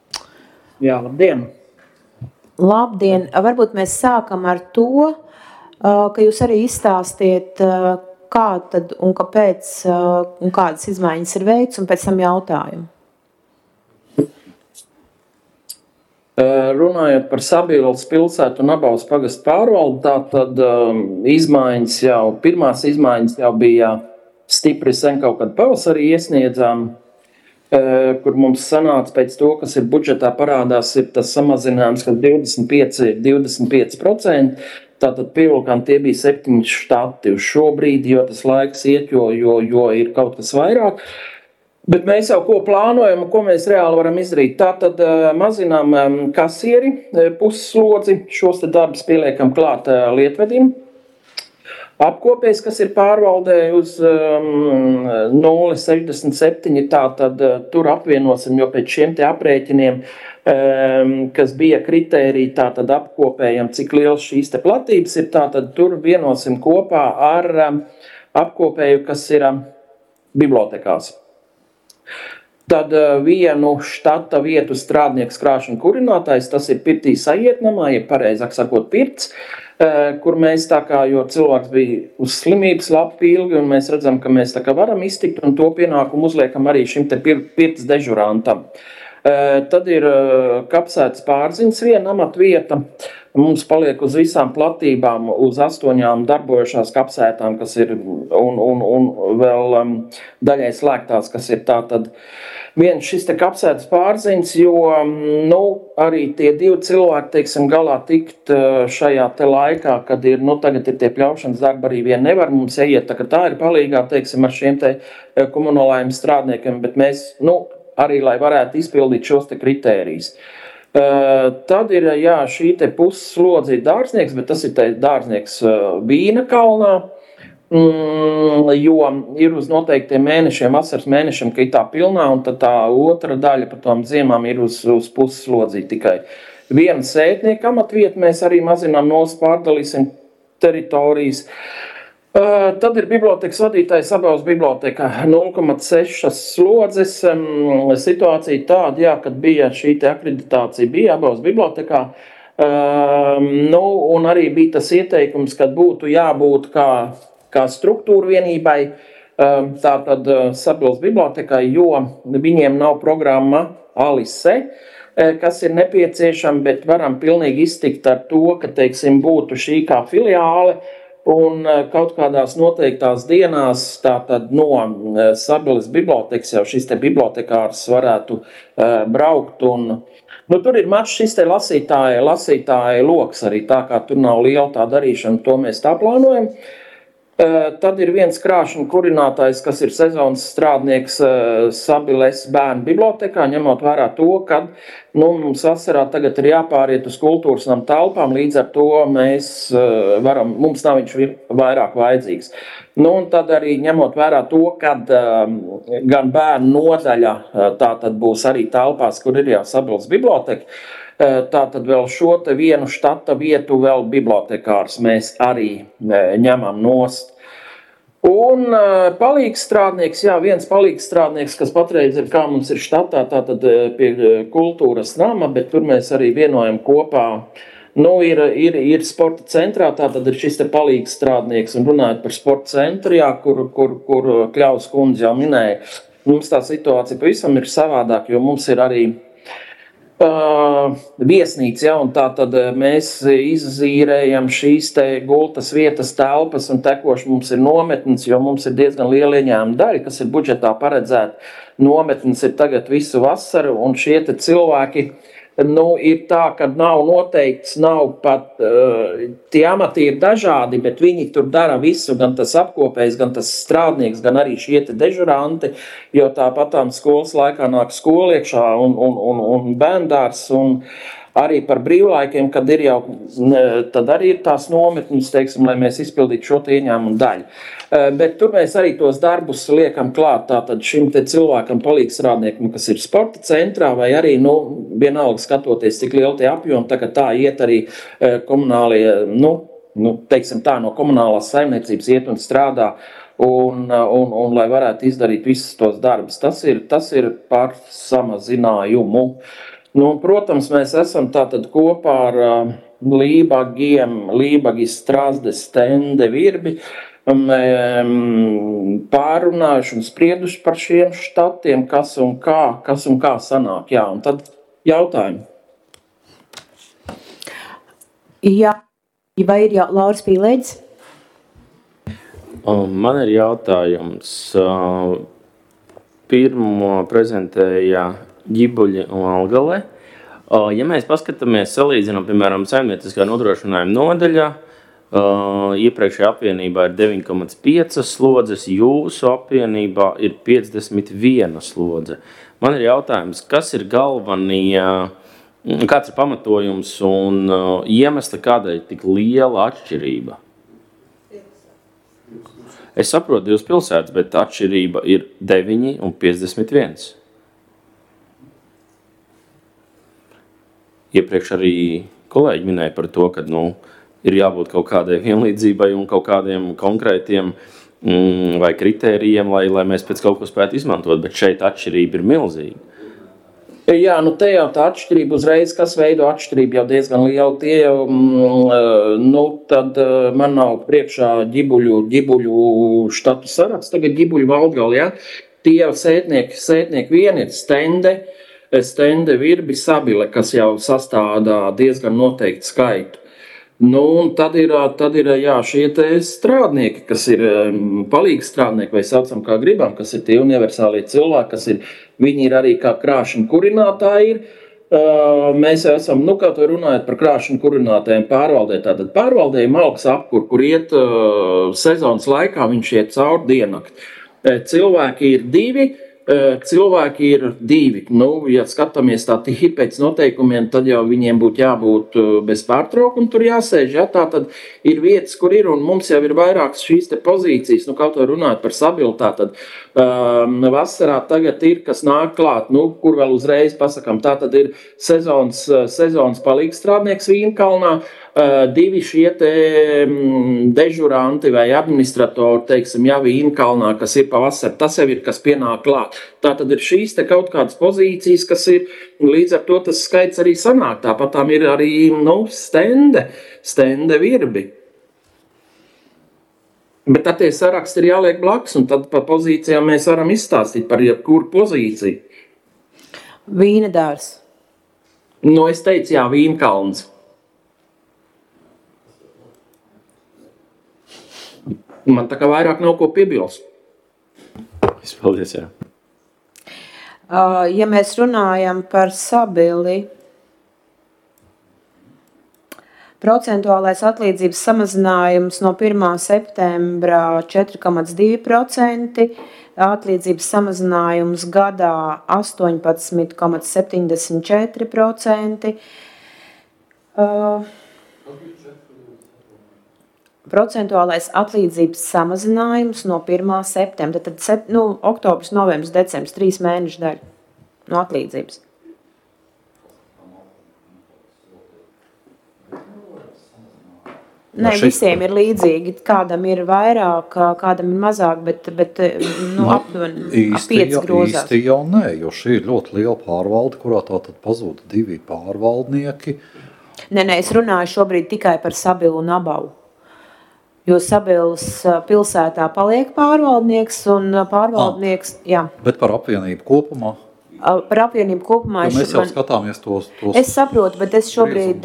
Jā, labdien! Labdien! Varbūt mēs sākam ar to, ka jūs arī izstāstiet, kā tad un kāpēc un kādas izmaiņas ir veikts, un pēc tam jautājumu. Runājot par Sabiedrības pilsētu un Abaus pagastu pārvaldi, tā tad um, izmaiņas jau, pirmās izmaiņas jau bija stipri sen kaut kad pavasarī iesniedzām, uh, kur mums sanāca pēc to, kas ir budžetā parādās, ir tas samazinājums, kas divdesmit pieci, divdesmit pieci procenti, tātad pievilkām tie bija septiņi štati uz šobrīd, jo tas laiks iet, jo, jo, jo ir kaut kas vairāk. Bet mēs jau ko plānojam, ko mēs reāli varam izdarīt. Tātad uh, mazinām um, kasieri, pusslodzi, šos te darbus pieliekam klāt uh, lietvedim. Apkopējs, kas ir pārvaldē uz um, nulle sešdesmit septiņi, tātad uh, tur apvienosim, jo pēc šiem te aprēķiniem, um, kas bija kritērija, tātad apkopējam, cik liels šīs te platības ir, tātad tur vienosim kopā ar um, apkopēju, kas ir um, bibliotekās. Tad vienu štata vietu strādnieks krāšņu kurinātājs, tas ir pirtī sajietnamā, ja pareizāk sakot pirts, kur mēs tā kā, jo cilvēks bija uz slimības lapu ilgi, un mēs redzam, ka mēs tā kā varam iztikt, un to pienākumu uzliekam arī šim te pirts dežurantam. Tad ir kapsētas pārziņas viena amatvieta. Mums paliek uz visām platībām, uz astoņām darbojušās kapsētām, kas ir un, un, un vēl um, daļai slēgtās, kas ir tā tad viens šis te kapsētas pārziņas, jo nu, arī tie divi cilvēki, teiksim, galā tikt šajā te laikā, kad ir, nu, tagad ir tie pļaušanas darbi arī vien nevar mums ieiet, tā, ka tā ir palīgā, teiksim, ar šiem te komunālajiem strādniekiem, bet mēs, nu, arī, lai varētu izpildīt šos te kritērijus. Uh, tad ir, jā, šī te pusslodze ir dārznieks, bet tas ir te dārznieks uh, Vīna kalnā, mm, jo ir uz noteiktiem mēnešiem, vasaras mēnešiem, ka ir tā pilnā, un tad tā otra daļa par tām ziemām ir uz, uz pusslodzī tikai. Viena sētnieka amatvieta mēs arī mazinām nos, pārdalīsim teritorijas. Uh, tad ir bibliotekas vadītājs Abaus biblioteka nulle komats seši slodzes. Um, situācija tāda, jā, kad bija šī te akreditācija, bija Abaus bibliotekā. Uh, nu, un arī bija tas ieteikums, kad būtu jābūt kā, kā struktūra vienībai, uh, tātad uh, Sabiedrības bibliotekai, jo viņiem nav programma Alise, uh, kas ir nepieciešama, bet varam pilnīgi iztikt ar to, ka, teiksim, būtu šī kā filiāle, un kaut kādās noteiktās dienās tātad no Sabiedrības bibliotekas jau šis te bibliotekārs varētu uh, braukt. Un, nu, tur ir mats šis te lasītāja, lasītāja loks arī, tā kā tur nav liela tā darīšana, to mēs tā plānojam. Uh, tad ir viens krāšņu kurinātājs, kas ir sezonas strādnieks uh, Sabiedrības bērnu bibliotekā, ņemot vērā to, ka nu, mums vasarā tagad ir jāpāriet uz kultūras nam telpām, līdz ar to mēs uh, varam, mums nav viņš vairāk vajadzīgs. Nu, un tad arī ņemot vērā to, kad uh, gan bērnu nodaļa uh, tā tad būs arī telpās, kur ir jau Sabiedrības biblioteka, tā tad vēl šo te vienu štata vietu vēl bibliotekārs mēs arī ņemam nost. Un palīgs strādnieks, jā, viens palīgs strādnieks, kas patreiz ir, kā mums ir štatā, tātad pie kultūras nama, bet tur mēs arī vienojam kopā. Nu, ir, ir, ir sporta centrā, tātad ir šis te palīgs strādnieks, un runājot par sporta centru, jā, kur, kur, kur Kļavas kundze jau minēja, mums tā situācija pavisam ir savādāk, jo mums ir arī Uh, viesnīca, ja, un tā tad mēs izzīrējam šīs te gultas vietas telpas un tekoši mums ir nometnes, jo mums ir diezgan liela ieņēmuma daļa, kas ir budžetā paredzēta. Nometnes ir tagad visu vasaru, un šie te cilvēki, nu, ir tā, ka nav noteikts, nav pat, uh, tie amati ir dažādi, bet viņi tur dara visu, gan tas apkopējs, gan tas strādnieks, gan arī šie te dežuranti, jo tāpatām skolas laikā nāk skoliekšā un, un, un, un bērndārs, un arī par brīvlaikiem, kad ir jau, tad arī ir tās nometnes, teiksim, lai mēs izpildītu šo te ieņēmumu daļu. Bet tur mēs arī tos darbus liekam klāt tātad šim te cilvēkam palīgstrādniekam, kas ir sporta centrā, vai arī, nu, vienalga skatoties, cik liela tie apjomi, tā, ka tā iet arī komunālie, nu, nu, teiksim tā, no komunālās saimniecības iet un strādā, un, un, un lai varētu izdarīt visus tos darbus. Tas ir, tas ir par samazinājumu. Nu, protams, mēs esam tātad kopā ar uh, lībagiem, lībagi, strāzdes, stende, virbi, pārunājuši un sprieduši par šiem štatiem, kas un kā, kas un kā sanāk. Jā, un tad jautājumi. Jā, vai ir jau Lauris Pīlēģis? Man ir jautājums. Pirmo prezentēja Ģibuļi un Algale. Ja mēs paskatāmies, salīdzinām, piemēram, saimnieciskā nodrošinājuma nodaļā, iepriekšējā apvienībā ir deviņi komats pieci slodzes, jūsu apvienībā ir piecdesmit viena slodze. Man ir jautājums, kas ir galvenie, kāds ir pamatojums un iemesli, kādēļ tik liela atšķirība? Es saprotu divas pilsētas, bet atšķirība ir deviņi un piecdesmit viens. Iepriekš arī kolēģi minēja par to, ka nu, ir jābūt kaut kādai vienlīdzībai un kaut kādiem konkrētiem mm, vai kritērijiem, lai, lai mēs pēc kaut ko spētu izmantot, bet šeit atšķirība ir milzīga. Jā, nu te jau tā atšķirība uzreiz, kas veido atšķirību jau diezgan liela. Tie jau, mm, nu tad man nav priekšā ģibuļu, ģibuļu štatu saraksts, tagad ģibuļu Valdgali, ja? Tie jau sētnieki, sētnieki vien ir stende, stende virbi sabile, kas jau sastādā diezgan noteikti skaitu. Nu, un tad ir, tad ir jā, šie te strādnieki, kas ir palīgs strādnieki, vai saucam kā gribam, kas ir tie universālie cilvēki, kas ir, viņi ir arī kā krāšņu kurinātāji ir. Mēs esam, nu, kā to runājot par krāšņu kurinātājiem pārvaldē, tātad pārvaldēja malks apkur, kur iet sezonas laikā, viņš iet caur diennakti. Cilvēki ir divi, cilvēki ir divi. Nu, ja skatāmies tā tīri pēc noteikumiem, tad jau viņiem būtu jābūt bez pārtraukuma, tur jāsēž. Ja? Tā tad ir vietas, kur ir, un mums jau ir vairākas šīs te pozīcijas, nu, kaut to runāt par stabilitāti, tad um, vasarā tagad ir, kas nāk klāt, nu, kur vēl uzreiz pasakam, tā tad ir sezonas, sezonas palīgstrādnieks Vīnkalnā, uh, divi šie te um, dežuranti vai administratori, teiksim, ja Vīnkalnā, kas ir pavasar, tas jau ir, kas pienāk klāt. Tā tad ir šīs te kaut kādas pozīcijas, kas ir, līdz ar to tas skaits arī sanāk. Tāpat tām ir arī, nu, stende, stende virbi. Bet tad tie saraksti ir jāliek blakus, un tad pa pozīcijām mēs varam izstāstīt par jebkuru pozīciju. Vīnedārs. Nu, es teicu, jā, Vīnkalns. Man tā kā vairāk nav ko piebilst. Paldies, jā. Ja mēs runājam par sabili, procentuālais atlīdzības samazinājums no pirmā septembra četri komats divi procenti, atlīdzības samazinājums gadā astoņpadsmit komats septiņdesmit četri procenti. Uh, procentuālais atlīdzības samazinājums no pirmā septembra, tad, tad nu, oktobrs, novembris, decembris, trīs mēnešu daļa no atlīdzības. Nē, visiem ir līdzīgi, kādam ir vairāk, kādam ir mazāk, bet, bet nu, aptuveni ap pieci grozās. Īsti jau nē, jo šī ir ļoti liela pārvalde, kurā tātad pazūda divi pārvaldnieki. Nē, nē, es runāju šobrīd tikai par Sabilu un Abavu. Jo Sabilas pilsētā paliek pārvaldnieks un pārvaldnieks, ah, jā. Bet par apvienību kopumā? Par apvienību kopumā. Jo mēs jau man... skatāmies tos, tos... Es saprotu, bet es šobrīd...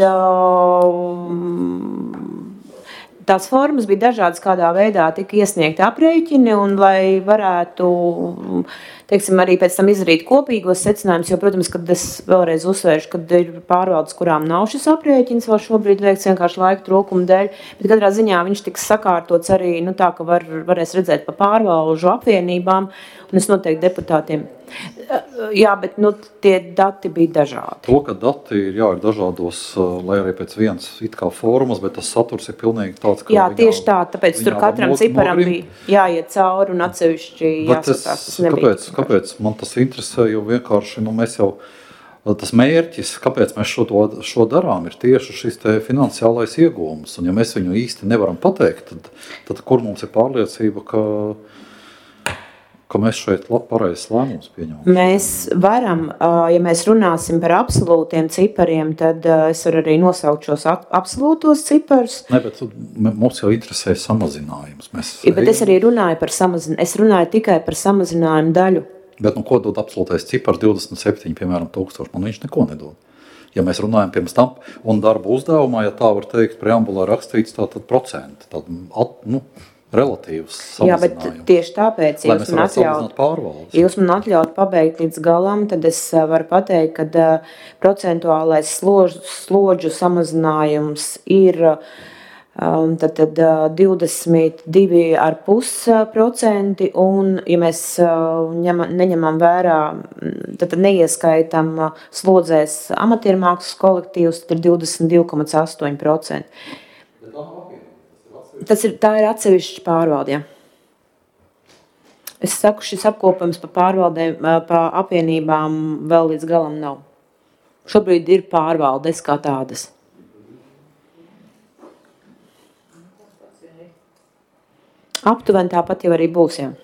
Tās formas bija dažādas, kādā veidā tika iesniegti aprēķini, un lai varētu, teiksim, arī pēc tam izdarīt kopīgos secinājumus, jo, protams, kad es vēlreiz uzsvēršu, kad ir pārvaldes, kurām nav šis aprēķins, vēl šobrīd veikts vienkārši laika trūkuma dēļ, bet katrā ziņā viņš tiks sakārtots arī, nu tā, ka var, varēs redzēt pa pārvalžu apvienībām, un es noteikti deputātiem. Jā, bet nu, tie dati bija dažādi. To, ka dati ir, jā, ir dažādos, lai arī pēc vienas it kā formas, bet tas saturs ir pilnīgi tāds, ka jā, viņā, tieši tā, tāpēc tur katram ciparam bija jāiet cauri un atsevišķi jāsatās. Tas nebija. Kāpēc, kāpēc man tas interesē, jo vienkārši, nu, mēs jau, tas mērķis, kāpēc mēs šo, to, šo darām, ir tieši šis te finansiālais iegūms, un ja mēs viņu īsti nevaram pateikt, tad, tad kur mums ir pārliecība, ka ka mēs šeit pareizs lēmums pieņemam. Mēs varam, ja mēs runāsim par absolūtiem cipariem, tad es varu arī nosaukt šos absolūtos ciparus. Ne, bet mums jau interesē samazinājums. Mēs ja, bet es arī runāju par samazinājumu. Es runāju tikai par samazinājumu daļu. Bet nu, ko dod absolūtais cipars divdesmit septiņi, piemēram, tūkstoši? Man viņš neko nedod. Ja mēs runājam pirms tam un darba uzdevumā, ja tā var teikt, preambulā rakstīts, tā tad procenti, tad, nu, relatīvs samazinājums. Jā, bet tieši tāpēc, ja jūs man, atļaut, jūs man atļaut pabeigt līdz galam, tad es varu pateikt, ka uh, procentuālais slodžu, slodžu samazinājums ir um, tad, tad, uh, divdesmit divi ar pus procenti, un, ja mēs uh, ņem, neņemam vērā, tad, tad neieskaitam uh, slodzēs amatiermākslas kolektīvus, tad ir divdesmit divi komats astoņi procenti. Tas ir, tā ir atsevišķa pārvalde. Ja. Es saku, šis apkopums pa pārvaldēm, pa apvienībām vēl līdz galam nav. Šobrīd ir pārvaldes kā tādas. Aptuveni tāpat jau arī būs, jā.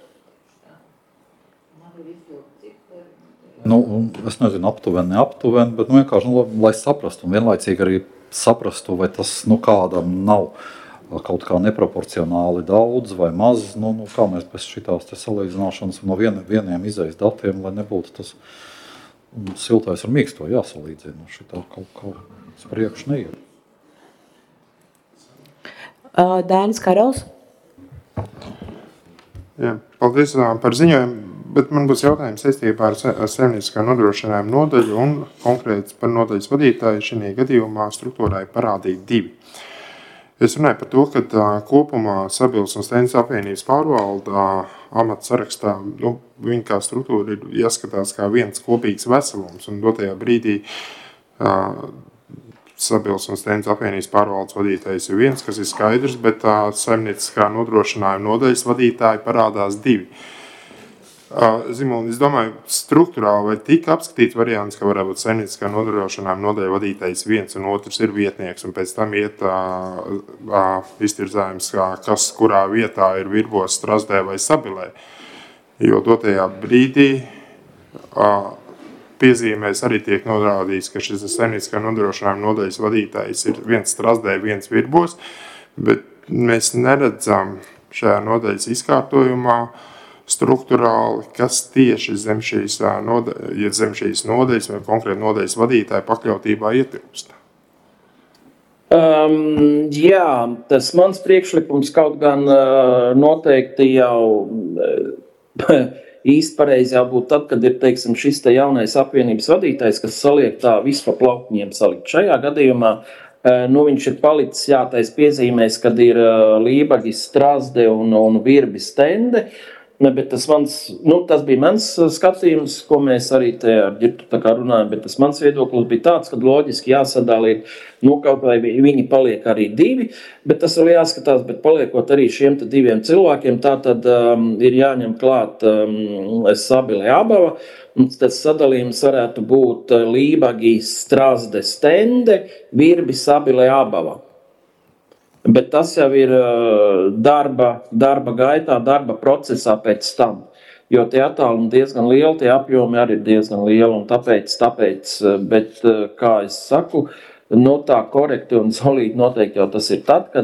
Nu, es nezinu, aptuveni, neaptuveni, bet nu, vienkārši, nu, lai saprastu un vienlaicīgi arī saprastu, vai tas nu, kādam nav kaut kā neproporcionāli daudz vai maz, nu, nu kā mēs bez šitās te salīdzināšanas no vien, vieniem izejas datiem, lai nebūtu tas siltais ar mīksto jāsalīdzina. Šitā kaut kā spriekš neiet. Uh, Dainis Karels. Jā, paldies par ziņojumu, bet man būs jautājums saistībā ar saimnieciskā nodrošinājuma nodaļu un konkrēti par nodaļas vadītāju šajā gadījumā struktūrai parādīt divi. Es runāju par to, ka tā, kopumā Sabiedrības un Stendes apvienības pārvalda amata sarakstā, nu, viņa kā struktūra ir jāskatās kā viens kopīgs veselums, un dotajā brīdī uh, Sabiedrības un Stendes apvienības pārvaldes vadītājs ir viens, kas ir skaidrs, bet tā saimnieciskā nodrošinājuma nodaļas vadītāji parādās divi. Zimuli, es domāju, struktūrāli vai tika apskatīts variants, ka varētu būt saimnieciskā nodrošinājuma nodaļa vadītājs viens un otrs ir vietnieks, un pēc tam iet uh, uh, iztirzājums, kas kurā vietā ir Virbos, Strazdē vai Sabilē. Jo dotajā brīdī uh, piezīmēs arī tiek norādīts, ka šis saimnieciskā nodrošinājuma nodaļas vadītājs ir viens Strazdē, viens Virbos, bet mēs neredzam šajā nodaļas izkārtojumā struktūrāli, kas tieši zem šīs, nodaļas, zem šīs nodaļas vai konkrēti nodaļas vadītāja pakļautībā ietilpst. Um, jā, tas mans priekšlikums kaut gan uh, noteikti jau uh, īsti pareizi jābūt tad, kad ir, teiksim, šis te jaunais apvienības vadītājs, kas saliek tā visu pa plaukņiem salikt. Šajā gadījumā uh, nu, viņš ir palicis jātais piezīmēs, kad ir uh, Lībagis, Strazde un, un Virbi Stende. Ne, bet tas, mans, nu, tas bija mans skatījums, ko mēs arī te ar Ģirtu tā kā runājam, bet tas mans viedoklis bija tāds, ka loģiski jāsadala ir, nu, kaut vai viņi paliek arī divi, bet tas vēl jāskatās, bet paliekot arī šiem te diviem cilvēkiem, tā tad um, ir jāņem klāt um, Sabile Abava, un tas sadalījums varētu būt Lībagi, Strazde, Stende, Virbi, Sabile Abava. Bet tas jau ir darba, darba gaitā, darba procesā pēc tam. Jo tie attālumi diezgan lieli, tie apjomi arī ir diezgan lieli, un tāpēc, tāpēc, bet, kā es saku, no tā korekti un solīti noteikti jau tas ir tad, kad